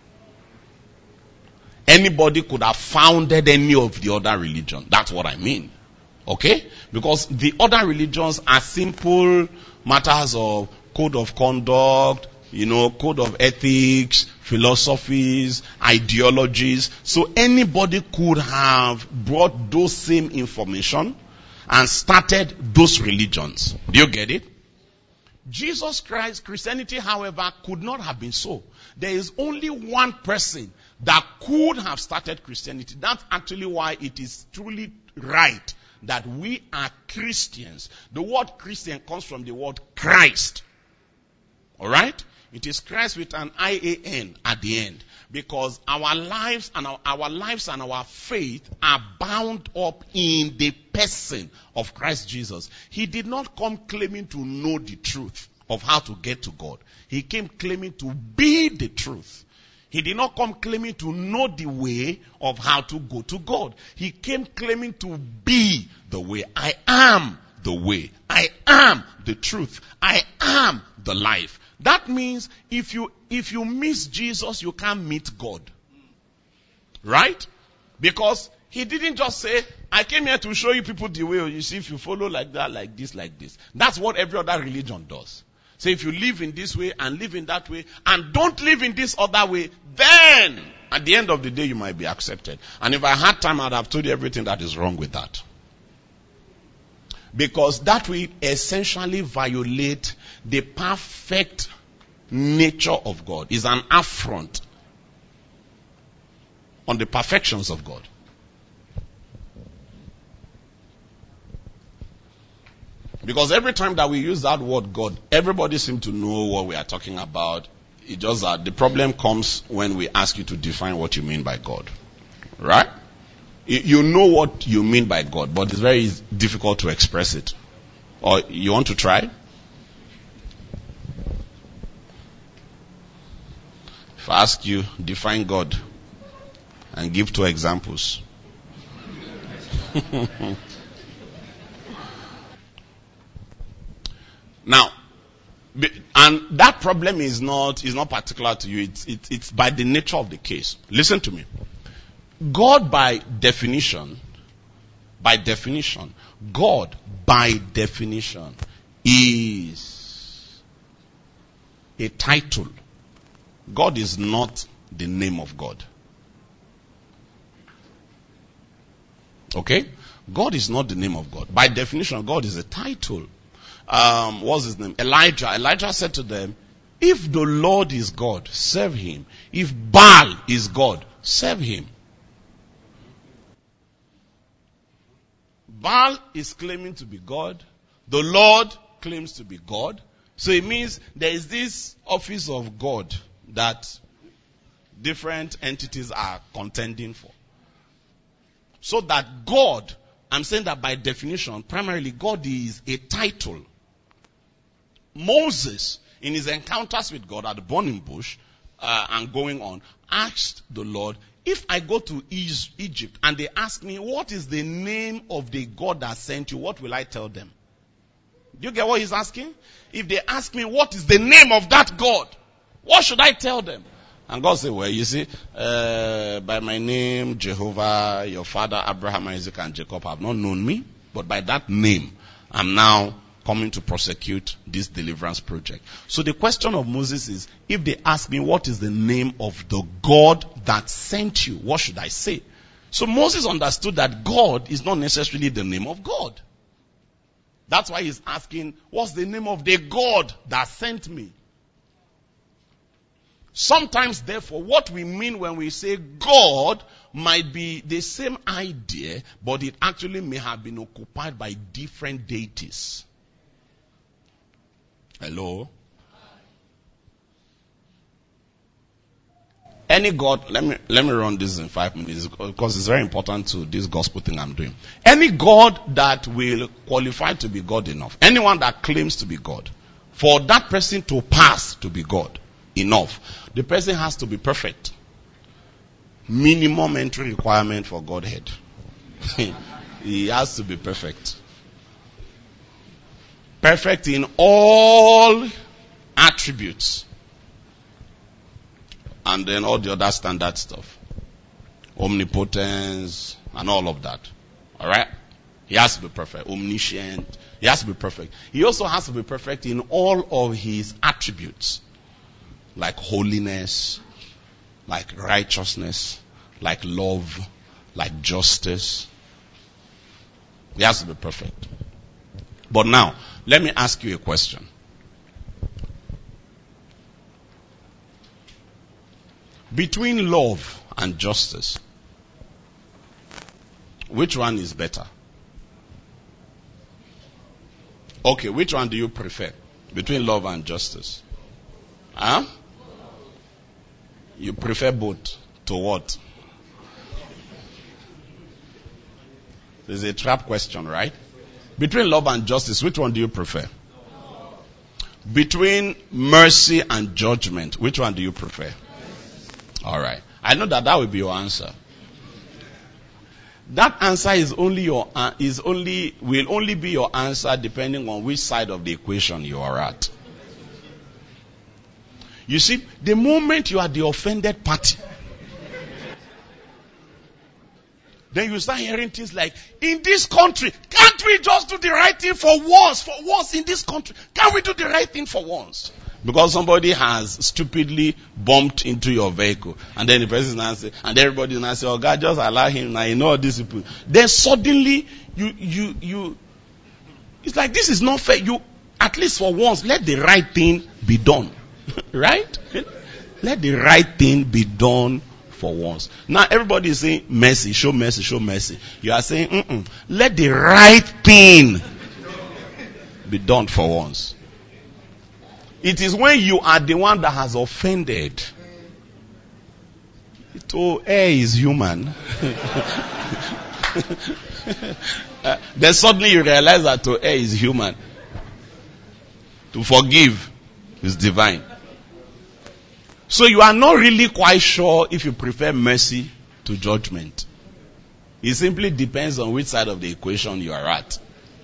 Anybody could have founded any of the other religions. That's what I mean. Okay? Because the other religions are simple matters of code of conduct, code of ethics, philosophies, ideologies. So anybody could have brought those same information and started those religions. Do you get it? Jesus Christ, Christianity, however, could not have been so. There is only one person that could have started Christianity. That's actually why it is truly right that we are Christians. The word Christian comes from the word Christ. Alright? It is Christ with an I-A-N at the end. Because our lives and our faith are bound up in the person of Christ Jesus. He did not come claiming to know the truth of how to get to God. He came claiming to be the truth. He did not come claiming to know the way of how to go to God. He came claiming to be the way. I am the way. I am the truth. I am the life. That means if you miss Jesus, you can't meet God. Right? Because he didn't just say, I came here to show you people the way. You see, if you follow like that, like this, like this. That's what every other religion does. So if you live in this way and live in that way and don't live in this other way, then at the end of the day you might be accepted. And if I had time, I'd have told you everything that is wrong with that. Because that will essentially violate the perfect nature of God. It's an affront on the perfections of God. Because every time that we use that word God, everybody seems to know what we are talking about. It's just that the problem comes when we ask you to define what you mean by God. Right? You know what you mean by God, but it's very difficult to express it. Or you want to try? If I ask you, define God and give 2 examples. Now, and that problem is not particular to you. It's by the nature of the case. Listen to me. God by definition, God by definition is a title. God is not the name of God. Okay? God is not the name of God. By definition, God is a title. What's his name? Elijah. Elijah said to them, if the Lord is God, serve him. If Baal is God, serve him. Baal is claiming to be God. The Lord claims to be God. So it means there is this office of God that different entities are contending for. So that God, I'm saying that by definition, primarily God is a title. Moses, in his encounters with God at the burning bush and going on, asked the Lord, if I go to Egypt and they ask me, what is the name of the God that sent you, what will I tell them? Do you get what he's asking? If they ask me, what is the name of that God, what should I tell them? And God said, well, you see, by my name, Jehovah, your father, Abraham, Isaac, and Jacob have not known me, but by that name, I'm now coming to prosecute this deliverance project. So the question of Moses is, if they ask me what is the name of the God that sent you, what should I say? So Moses understood that God is not necessarily the name of God. That's why he's asking, what's the name of the God that sent me? Sometimes, therefore, what we mean when we say God might be the same idea, but it actually may have been occupied by different deities. Hello? Any God, let me run this in 5 minutes because it's very important to this gospel thing I'm doing. Any God that will qualify to be God enough, anyone that claims to be God, for that person to pass to be God enough, the person has to be perfect. Minimum entry requirement for Godhead. He has to be perfect. Perfect in all attributes. And then all the other standard stuff. Omnipotence and all of that. Alright? He has to be perfect. Omniscient. He has to be perfect. He also has to be perfect in all of his attributes. Like holiness, like righteousness, like love, like justice. He has to be perfect. But now, let me ask you a question. Between love and justice, which one is better? Okay, which one do you prefer? Between love and justice? Huh? You prefer both to what? This is a trap question, right? Between love and justice, which one do you prefer? Between mercy and judgment, which one do you prefer? Alright. I know that will be your answer. That answer will only be your answer depending on which side of the equation you are at. You see, the moment you are the offended party, then you start hearing things like, in this country, can't we just do the right thing for once? For once in this country, can't we do the right thing for once? Because somebody has stupidly bumped into your vehicle. And then the person now say, and everybody now say, oh God, just allow him now, you know all these people. Then suddenly, it's like, this is not fair. At least for once, let the right thing be done. Right? Let the right thing be done for once. Now everybody is saying mercy, show mercy, show mercy. You are saying, let the right thing be done for once. It is when you are the one that has offended. To err is human. Then suddenly you realize that to err is human. To forgive is divine. So you are not really quite sure if you prefer mercy to judgment. It simply depends on which side of the equation you are at.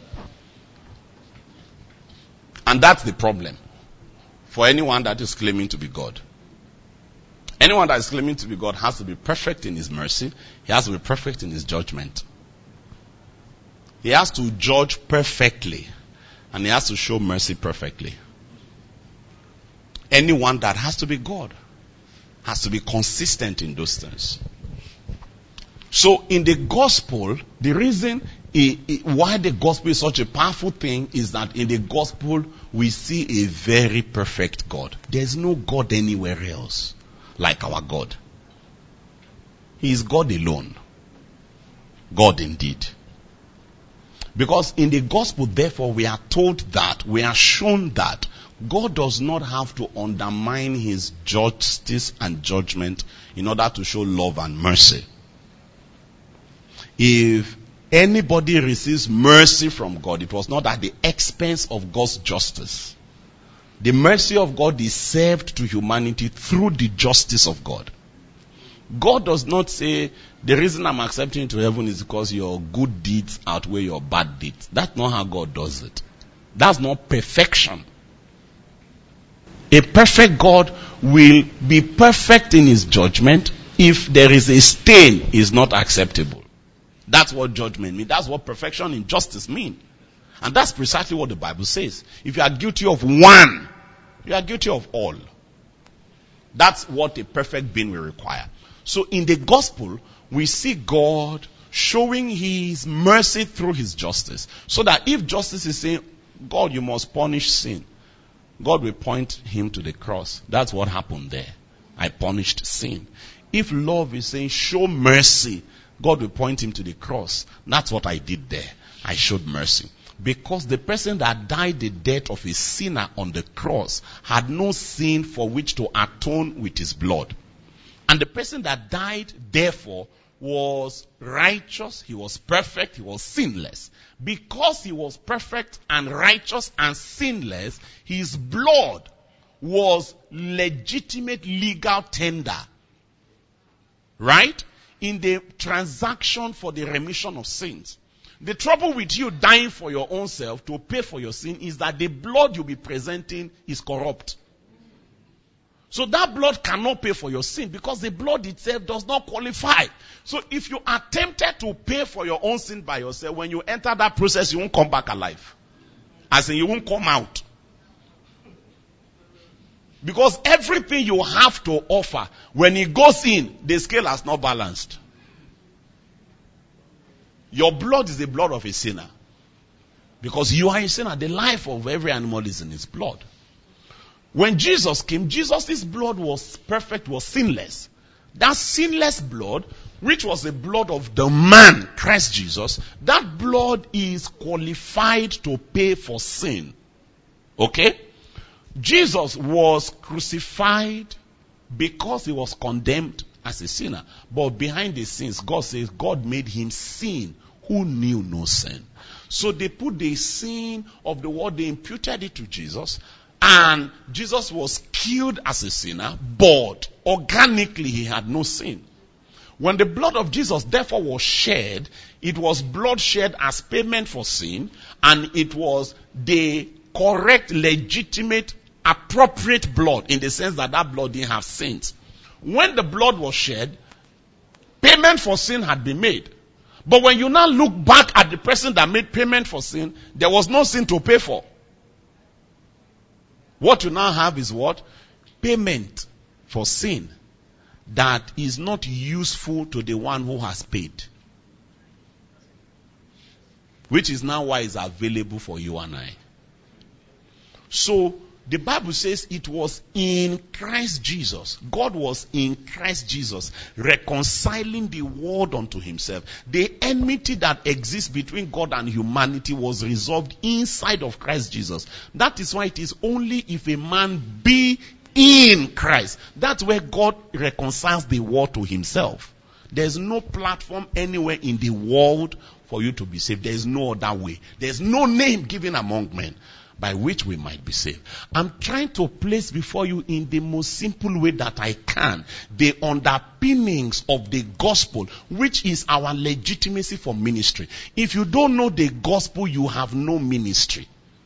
And that's the problem for anyone that is claiming to be God. Anyone that is claiming to be God has to be perfect in his mercy. He has to be perfect in his judgment. He has to judge perfectly. And he has to show mercy perfectly. Anyone that has to be God has to be consistent in those things. So in the gospel, the reason why the gospel is such a powerful thing is that in the gospel we see a very perfect God. There's no God anywhere else like our God. He is God alone. God indeed. Because in the gospel, therefore, we are told that, we are shown that God does not have to undermine his justice and judgment in order to show love and mercy. If anybody receives mercy from God, it was not at the expense of God's justice. The mercy of God is served to humanity through the justice of God. God does not say, the reason I'm accepting you to heaven is because your good deeds outweigh your bad deeds. That's not how God does it. That's not perfection. A perfect God will be perfect in his judgment if there is a stain is not acceptable. That's what judgment means. That's what perfection in justice means. And that's precisely what the Bible says. If you are guilty of one, you are guilty of all. That's what a perfect being will require. So in the gospel, we see God showing his mercy through his justice. So that if justice is saying, God, you must punish sin, God will point him to the cross. That's what happened there. I punished sin. If love is saying, show mercy, God will point him to the cross. That's what I did there. I showed mercy. Because the person that died the death of a sinner on the cross had no sin for which to atone with his blood. And the person that died, therefore, was righteous, he was perfect, he was sinless. Because he was perfect and righteous and sinless, his blood was legitimate legal tender. Right? In the transaction for the remission of sins. The trouble with you dying for your own self to pay for your sin is that the blood you'll be presenting is corrupt. So that blood cannot pay for your sin because the blood itself does not qualify. So if you are tempted to pay for your own sin by yourself, when you enter that process, you won't come back alive. As in, you won't come out. Because everything you have to offer, when it goes in, the scale has not balanced. Your blood is the blood of a sinner. Because you are a sinner. The life of every animal is in his blood. When Jesus came, Jesus' blood was perfect, was sinless. That sinless blood, which was the blood of the man, Christ Jesus, that blood is qualified to pay for sin. Okay? Jesus was crucified because he was condemned as a sinner. But behind the scenes, God says God made him sin who knew no sin. So they put the sin of the world, they imputed it to Jesus. And Jesus was killed as a sinner, but organically he had no sin. When the blood of Jesus therefore was shed, it was blood shed as payment for sin, and it was the correct, legitimate, appropriate blood in the sense that that blood didn't have sins. When the blood was shed, payment for sin had been made. But when you now look back at the person that made payment for sin, there was no sin to pay for. What you now have is what? Payment for sin that is not useful to the one who has paid. Which is now why it's available for you and I. So, the Bible says it was in Christ Jesus. God was in Christ Jesus, reconciling the world unto himself. The enmity that exists between God and humanity was resolved inside of Christ Jesus. That is why it is only if a man be in Christ. That's where God reconciles the world to himself. There's no platform anywhere in the world for you to be saved. There's no other way. There's no name given among men by which we might be saved. I'm trying to place before you in the most simple way that I can the underpinnings of the gospel, which is our legitimacy for ministry. If you don't know the gospel, you have no ministry.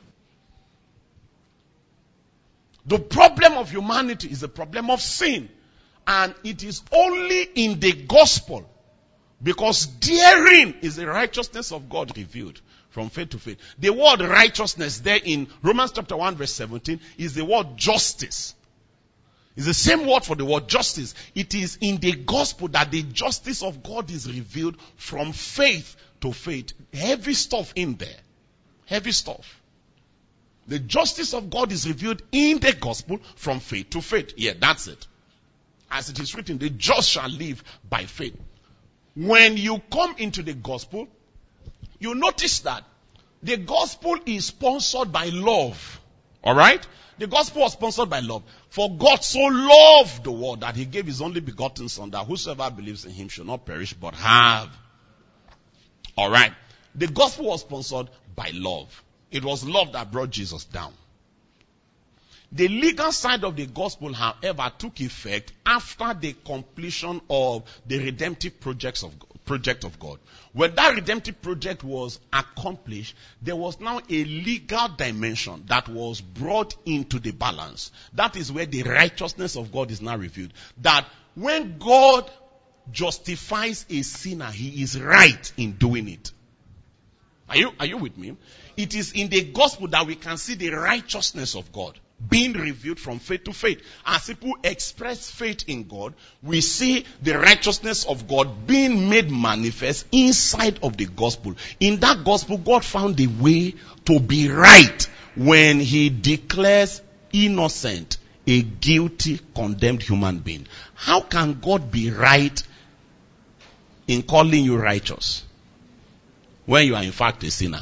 The problem of humanity is the problem of sin. And it is only in the gospel, because therein is the righteousness of God revealed from faith to faith. The word righteousness there in Romans chapter 1 verse 17 is the word justice. It's the same word for the word justice. It is in the gospel that the justice of God is revealed from faith to faith. Heavy stuff in there. Heavy stuff. The justice of God is revealed in the gospel from faith to faith. Yeah, that's it. As it is written, the just shall live by faith. When you come into the gospel, you notice that the gospel is sponsored by love. Alright? The gospel was sponsored by love. For God so loved the world that he gave his only begotten son, that whosoever believes in him shall not perish but have. Alright? The gospel was sponsored by love. It was love that brought Jesus down. The legal side of the gospel, however, took effect after the completion of the redemptive project of God. When that redemptive project was accomplished, there was now a legal dimension that was brought into the balance. That is where the righteousness of God is now revealed. That when God justifies a sinner, he is right in doing it. Are you with me? It is in the gospel that we can see the righteousness of God being revealed from faith to faith. As people express faith in God, we see the righteousness of God being made manifest inside of the gospel. In that gospel, God found a way to be right when he declares innocent a guilty, condemned human being. How can God be right in calling you righteous when you are in fact a sinner?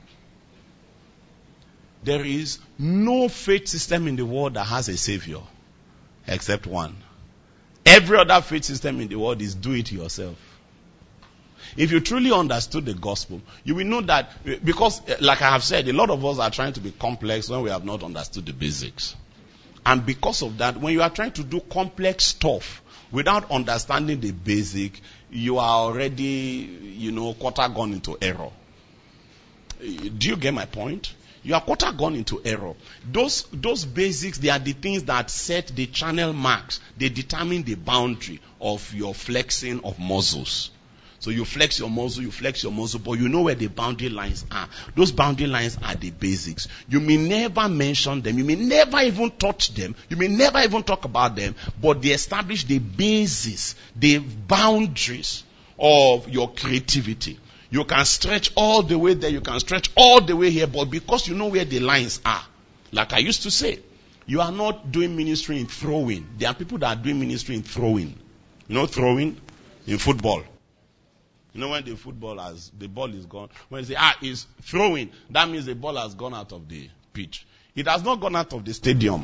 There is no faith system in the world that has a savior except one. Every other faith system in the world is do it yourself. If you truly understood the gospel, you will know that, because like I have said, a lot of us are trying to be complex when we have not understood the basics. And because of that, when you are trying to do complex stuff without understanding the basic, you are already, quarter gone into error. Do you get my point? You are quarter gone into error. Those basics, they are the things that set the channel marks. They determine the boundary of your flexing of muscles. So you flex your muscle, but you know where the boundary lines are. Those boundary lines are the basics. You may never mention them. You may never even touch them. You may never even talk about them, but they establish the basis, the boundaries of your creativity. You can stretch all the way there, you can stretch all the way here, but because you know where the lines are, like I used to say, you are not doing ministry in throwing. There are people that are doing ministry in throwing. Throwing in football. When the ball is gone, when they say, it's throwing, that means the ball has gone out of the pitch. It has not gone out of the stadium.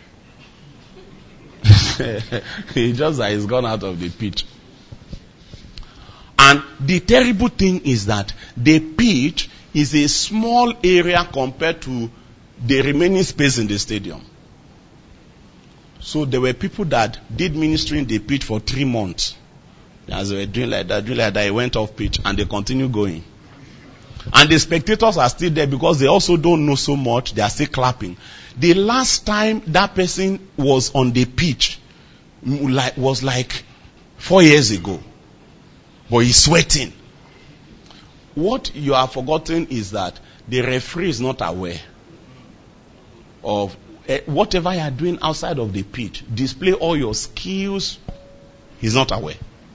It's just that it's gone out of the pitch. And the terrible thing is that the pitch is a small area compared to the remaining space in the stadium. So there were people that did ministry in the pitch for 3 months. As they were doing like that, it went off pitch and they continue going. And the spectators are still there because they also don't know so much. They are still clapping. The last time that person was on the pitch was like 4 years ago. But he's sweating. What you have forgotten is that the referee is not aware of whatever you are doing outside of the pitch. Display all your skills. He's not aware.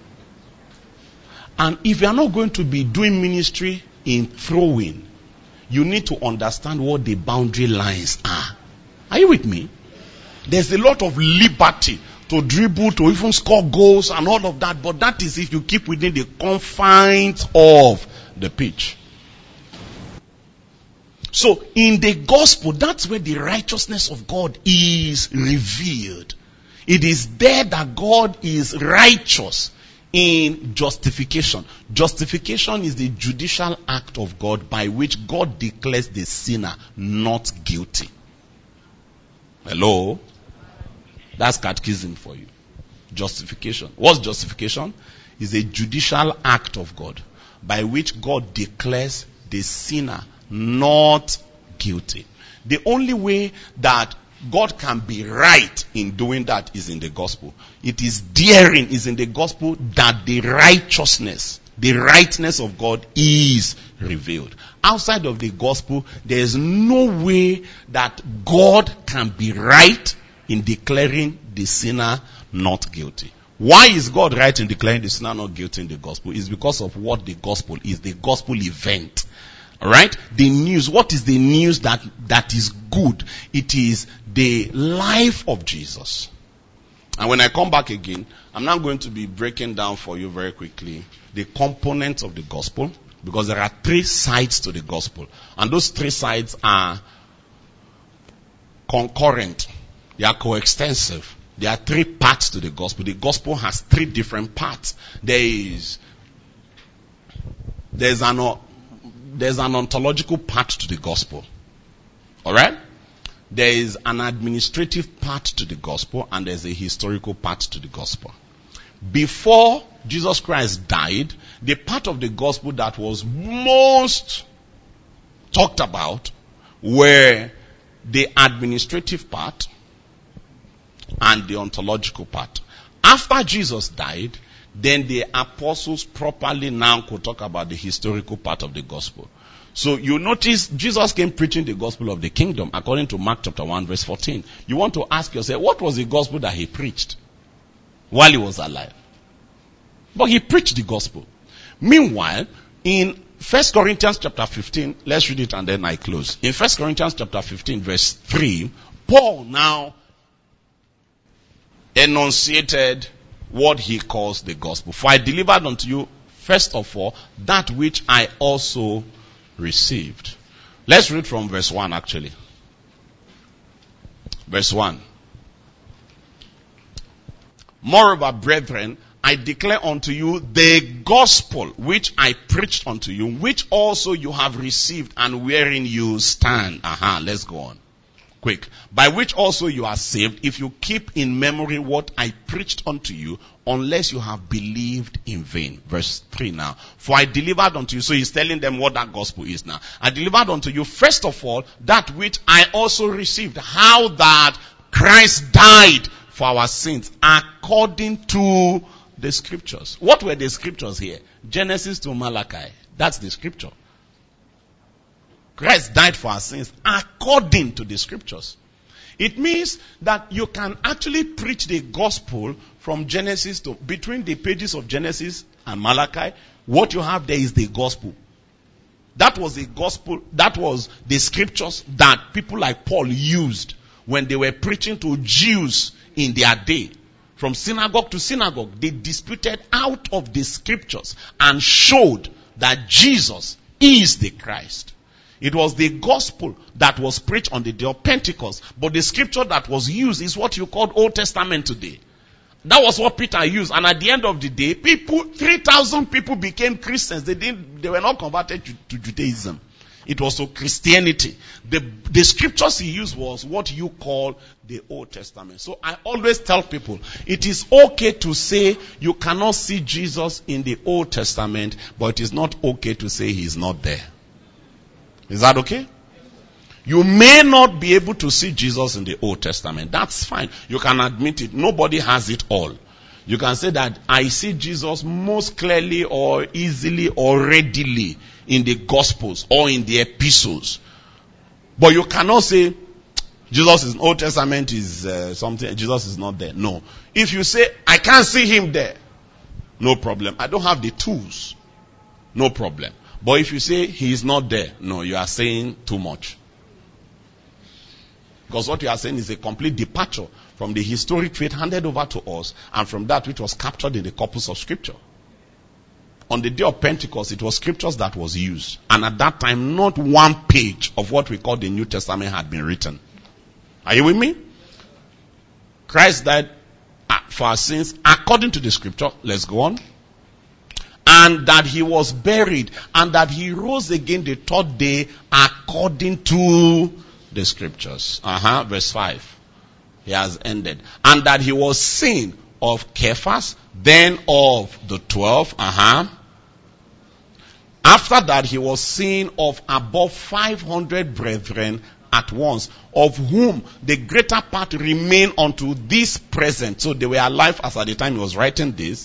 And if you are not going to be doing ministry in throwing, you need to understand what the boundary lines are. Are you with me? There's a lot of liberty to dribble, to even score goals and all of that. But that is if you keep within the confines of the pitch. So in the gospel, that's where the righteousness of God is revealed. It is there that God is righteous in justification. Justification is the judicial act of God by which God declares the sinner not guilty. Hello? That's catechism for you. Justification. What's justification? It's a judicial act of God by which God declares the sinner not guilty. The only way that God can be right in doing that is in the gospel. It is daring, is in the gospel that the righteousness, the rightness of God is revealed. Outside of the gospel, there is no way that God can be right in declaring the sinner not guilty. Why is God right in declaring the sinner not guilty in the gospel? It's because of what the gospel is, the gospel event. Alright? The news. What is the news that is good? It is the life of Jesus. And when I come back again, I'm now going to be breaking down for you very quickly the components of the gospel, because there are 3 sides to the gospel. And those 3 sides are concurrent. They are coextensive. There are 3 parts to the gospel. The gospel has 3 different parts. There's an ontological part to the gospel. Alright? There is an administrative part to the gospel, and there's a historical part to the gospel. Before Jesus Christ died, the part of the gospel that was most talked about were the administrative part and the ontological part. After Jesus died, then the apostles properly now could talk about the historical part of the gospel. So you notice Jesus came preaching the gospel of the kingdom according to Mark chapter 1 verse 14. You want to ask yourself, what was the gospel that he preached while he was alive? But he preached the gospel. Meanwhile, in 1 Corinthians chapter 15, let's read it and then I close. In 1 Corinthians chapter 15 verse 3, Paul now enunciated what he calls the gospel. For I delivered unto you, first of all, that which I also received. Let's read from verse 1 actually. Verse 1. Moreover, brethren, I declare unto you the gospel which I preached unto you, which also you have received and wherein you stand. Let's go on. Quick. By which also you are saved, if you keep in memory what I preached unto you, unless you have believed in vain. Verse 3 now. For I delivered unto you, so he's telling them what that gospel is now. I delivered unto you, first of all, that which I also received, how that Christ died for our sins, according to the scriptures. What were the scriptures here? Genesis to Malachi. That's the scripture. Christ died for our sins according to the scriptures. It means that you can actually preach the gospel from Genesis to, between the pages of Genesis and Malachi, what you have there is the gospel. That was the gospel, that was the scriptures that people like Paul used when they were preaching to Jews in their day. From synagogue to synagogue, they disputed out of the scriptures and showed that Jesus is the Christ. It was the gospel that was preached on the day of Pentecost. But the scripture that was used is what you call Old Testament today. That was what Peter used. And at the end of the day, 3,000 people became Christians. They were not converted to Judaism. It was to Christianity. The scriptures he used was what you call the Old Testament. So I always tell people, it is okay to say you cannot see Jesus in the Old Testament, but it is not okay to say he is not there. Is that okay? You may not be able to see Jesus in the Old Testament. That's fine. You can admit it. Nobody has it all. You can say that I see Jesus most clearly or easily or readily in the Gospels or in the epistles. But you cannot say Jesus in the Old Testament is something, Jesus is not there. No. If you say I can't see him there, no problem. I don't have the tools. No problem. But if you say he is not there, no, you are saying too much. Because what you are saying is a complete departure from the historic faith handed over to us and from that which was captured in the corpus of scripture. On the day of Pentecost, it was scriptures that was used. And at that time, not one page of what we call the New Testament had been written. Are you with me? Christ died for our sins according to the scripture. Let's go on. And that he was buried, and that he rose again the third day according to the scriptures. Verse 5. He has ended. And that he was seen of Cephas, then of the 12. After that he was seen of above 500 brethren at once, of whom the greater part remain unto this present. So they were alive as at the time he was writing this.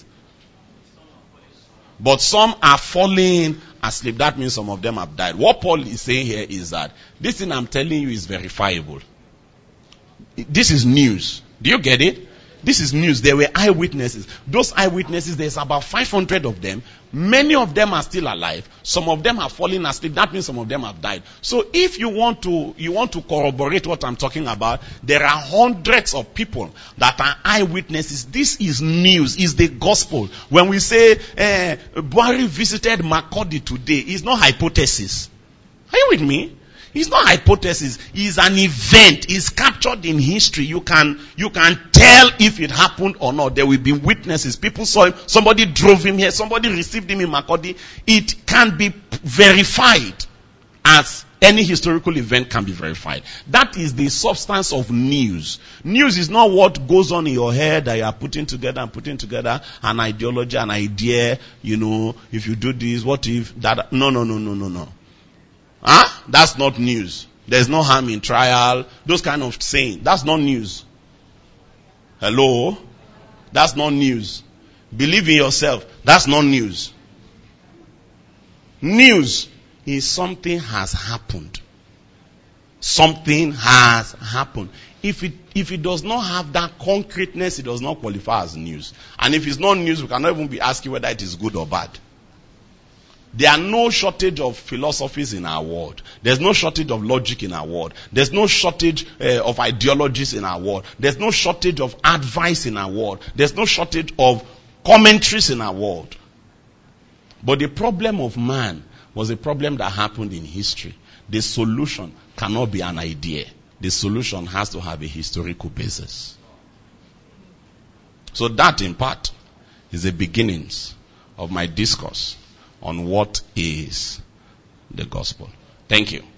But some are falling asleep. That means some of them have died. What Paul is saying here is that this thing I'm telling you is verifiable. This is news. Do you get it? This is news. There were eyewitnesses. Those eyewitnesses, there's about 500 of them. Many of them are still alive. Some of them have fallen asleep. That means some of them have died. So if you want to corroborate what I'm talking about, there are hundreds of people that are eyewitnesses. This is news. It's the gospel. When we say Buhari visited Makurdi today, it's not hypothesis. Are you with me? It's not hypothesis. It's an event. It's captured in history. You can tell if it happened or not. There will be witnesses. People saw him. Somebody drove him here. Somebody received him in Makurdi. It can be verified as any historical event can be verified. That is the substance of news. News is not what goes on in your head that you are putting together an ideology, an idea. If you do this, what if that? No. That's not news. There's no harm in trial. Those kind of saying. That's not news. Hello? That's not news. Believe in yourself. That's not news. News is something has happened. Something has happened. If it does not have that concreteness, it does not qualify as news. And if it's not news, we cannot even be asking whether it is good or bad. There are no shortage of philosophies in our world. There's no shortage of logic in our world. There's no shortage of ideologies in our world. There's no shortage of advice in our world. There's no shortage of commentaries in our world. But the problem of man was a problem that happened in history. The solution cannot be an idea. The solution has to have a historical basis. So that in part is the beginnings of my discourse on what is the gospel. Thank you.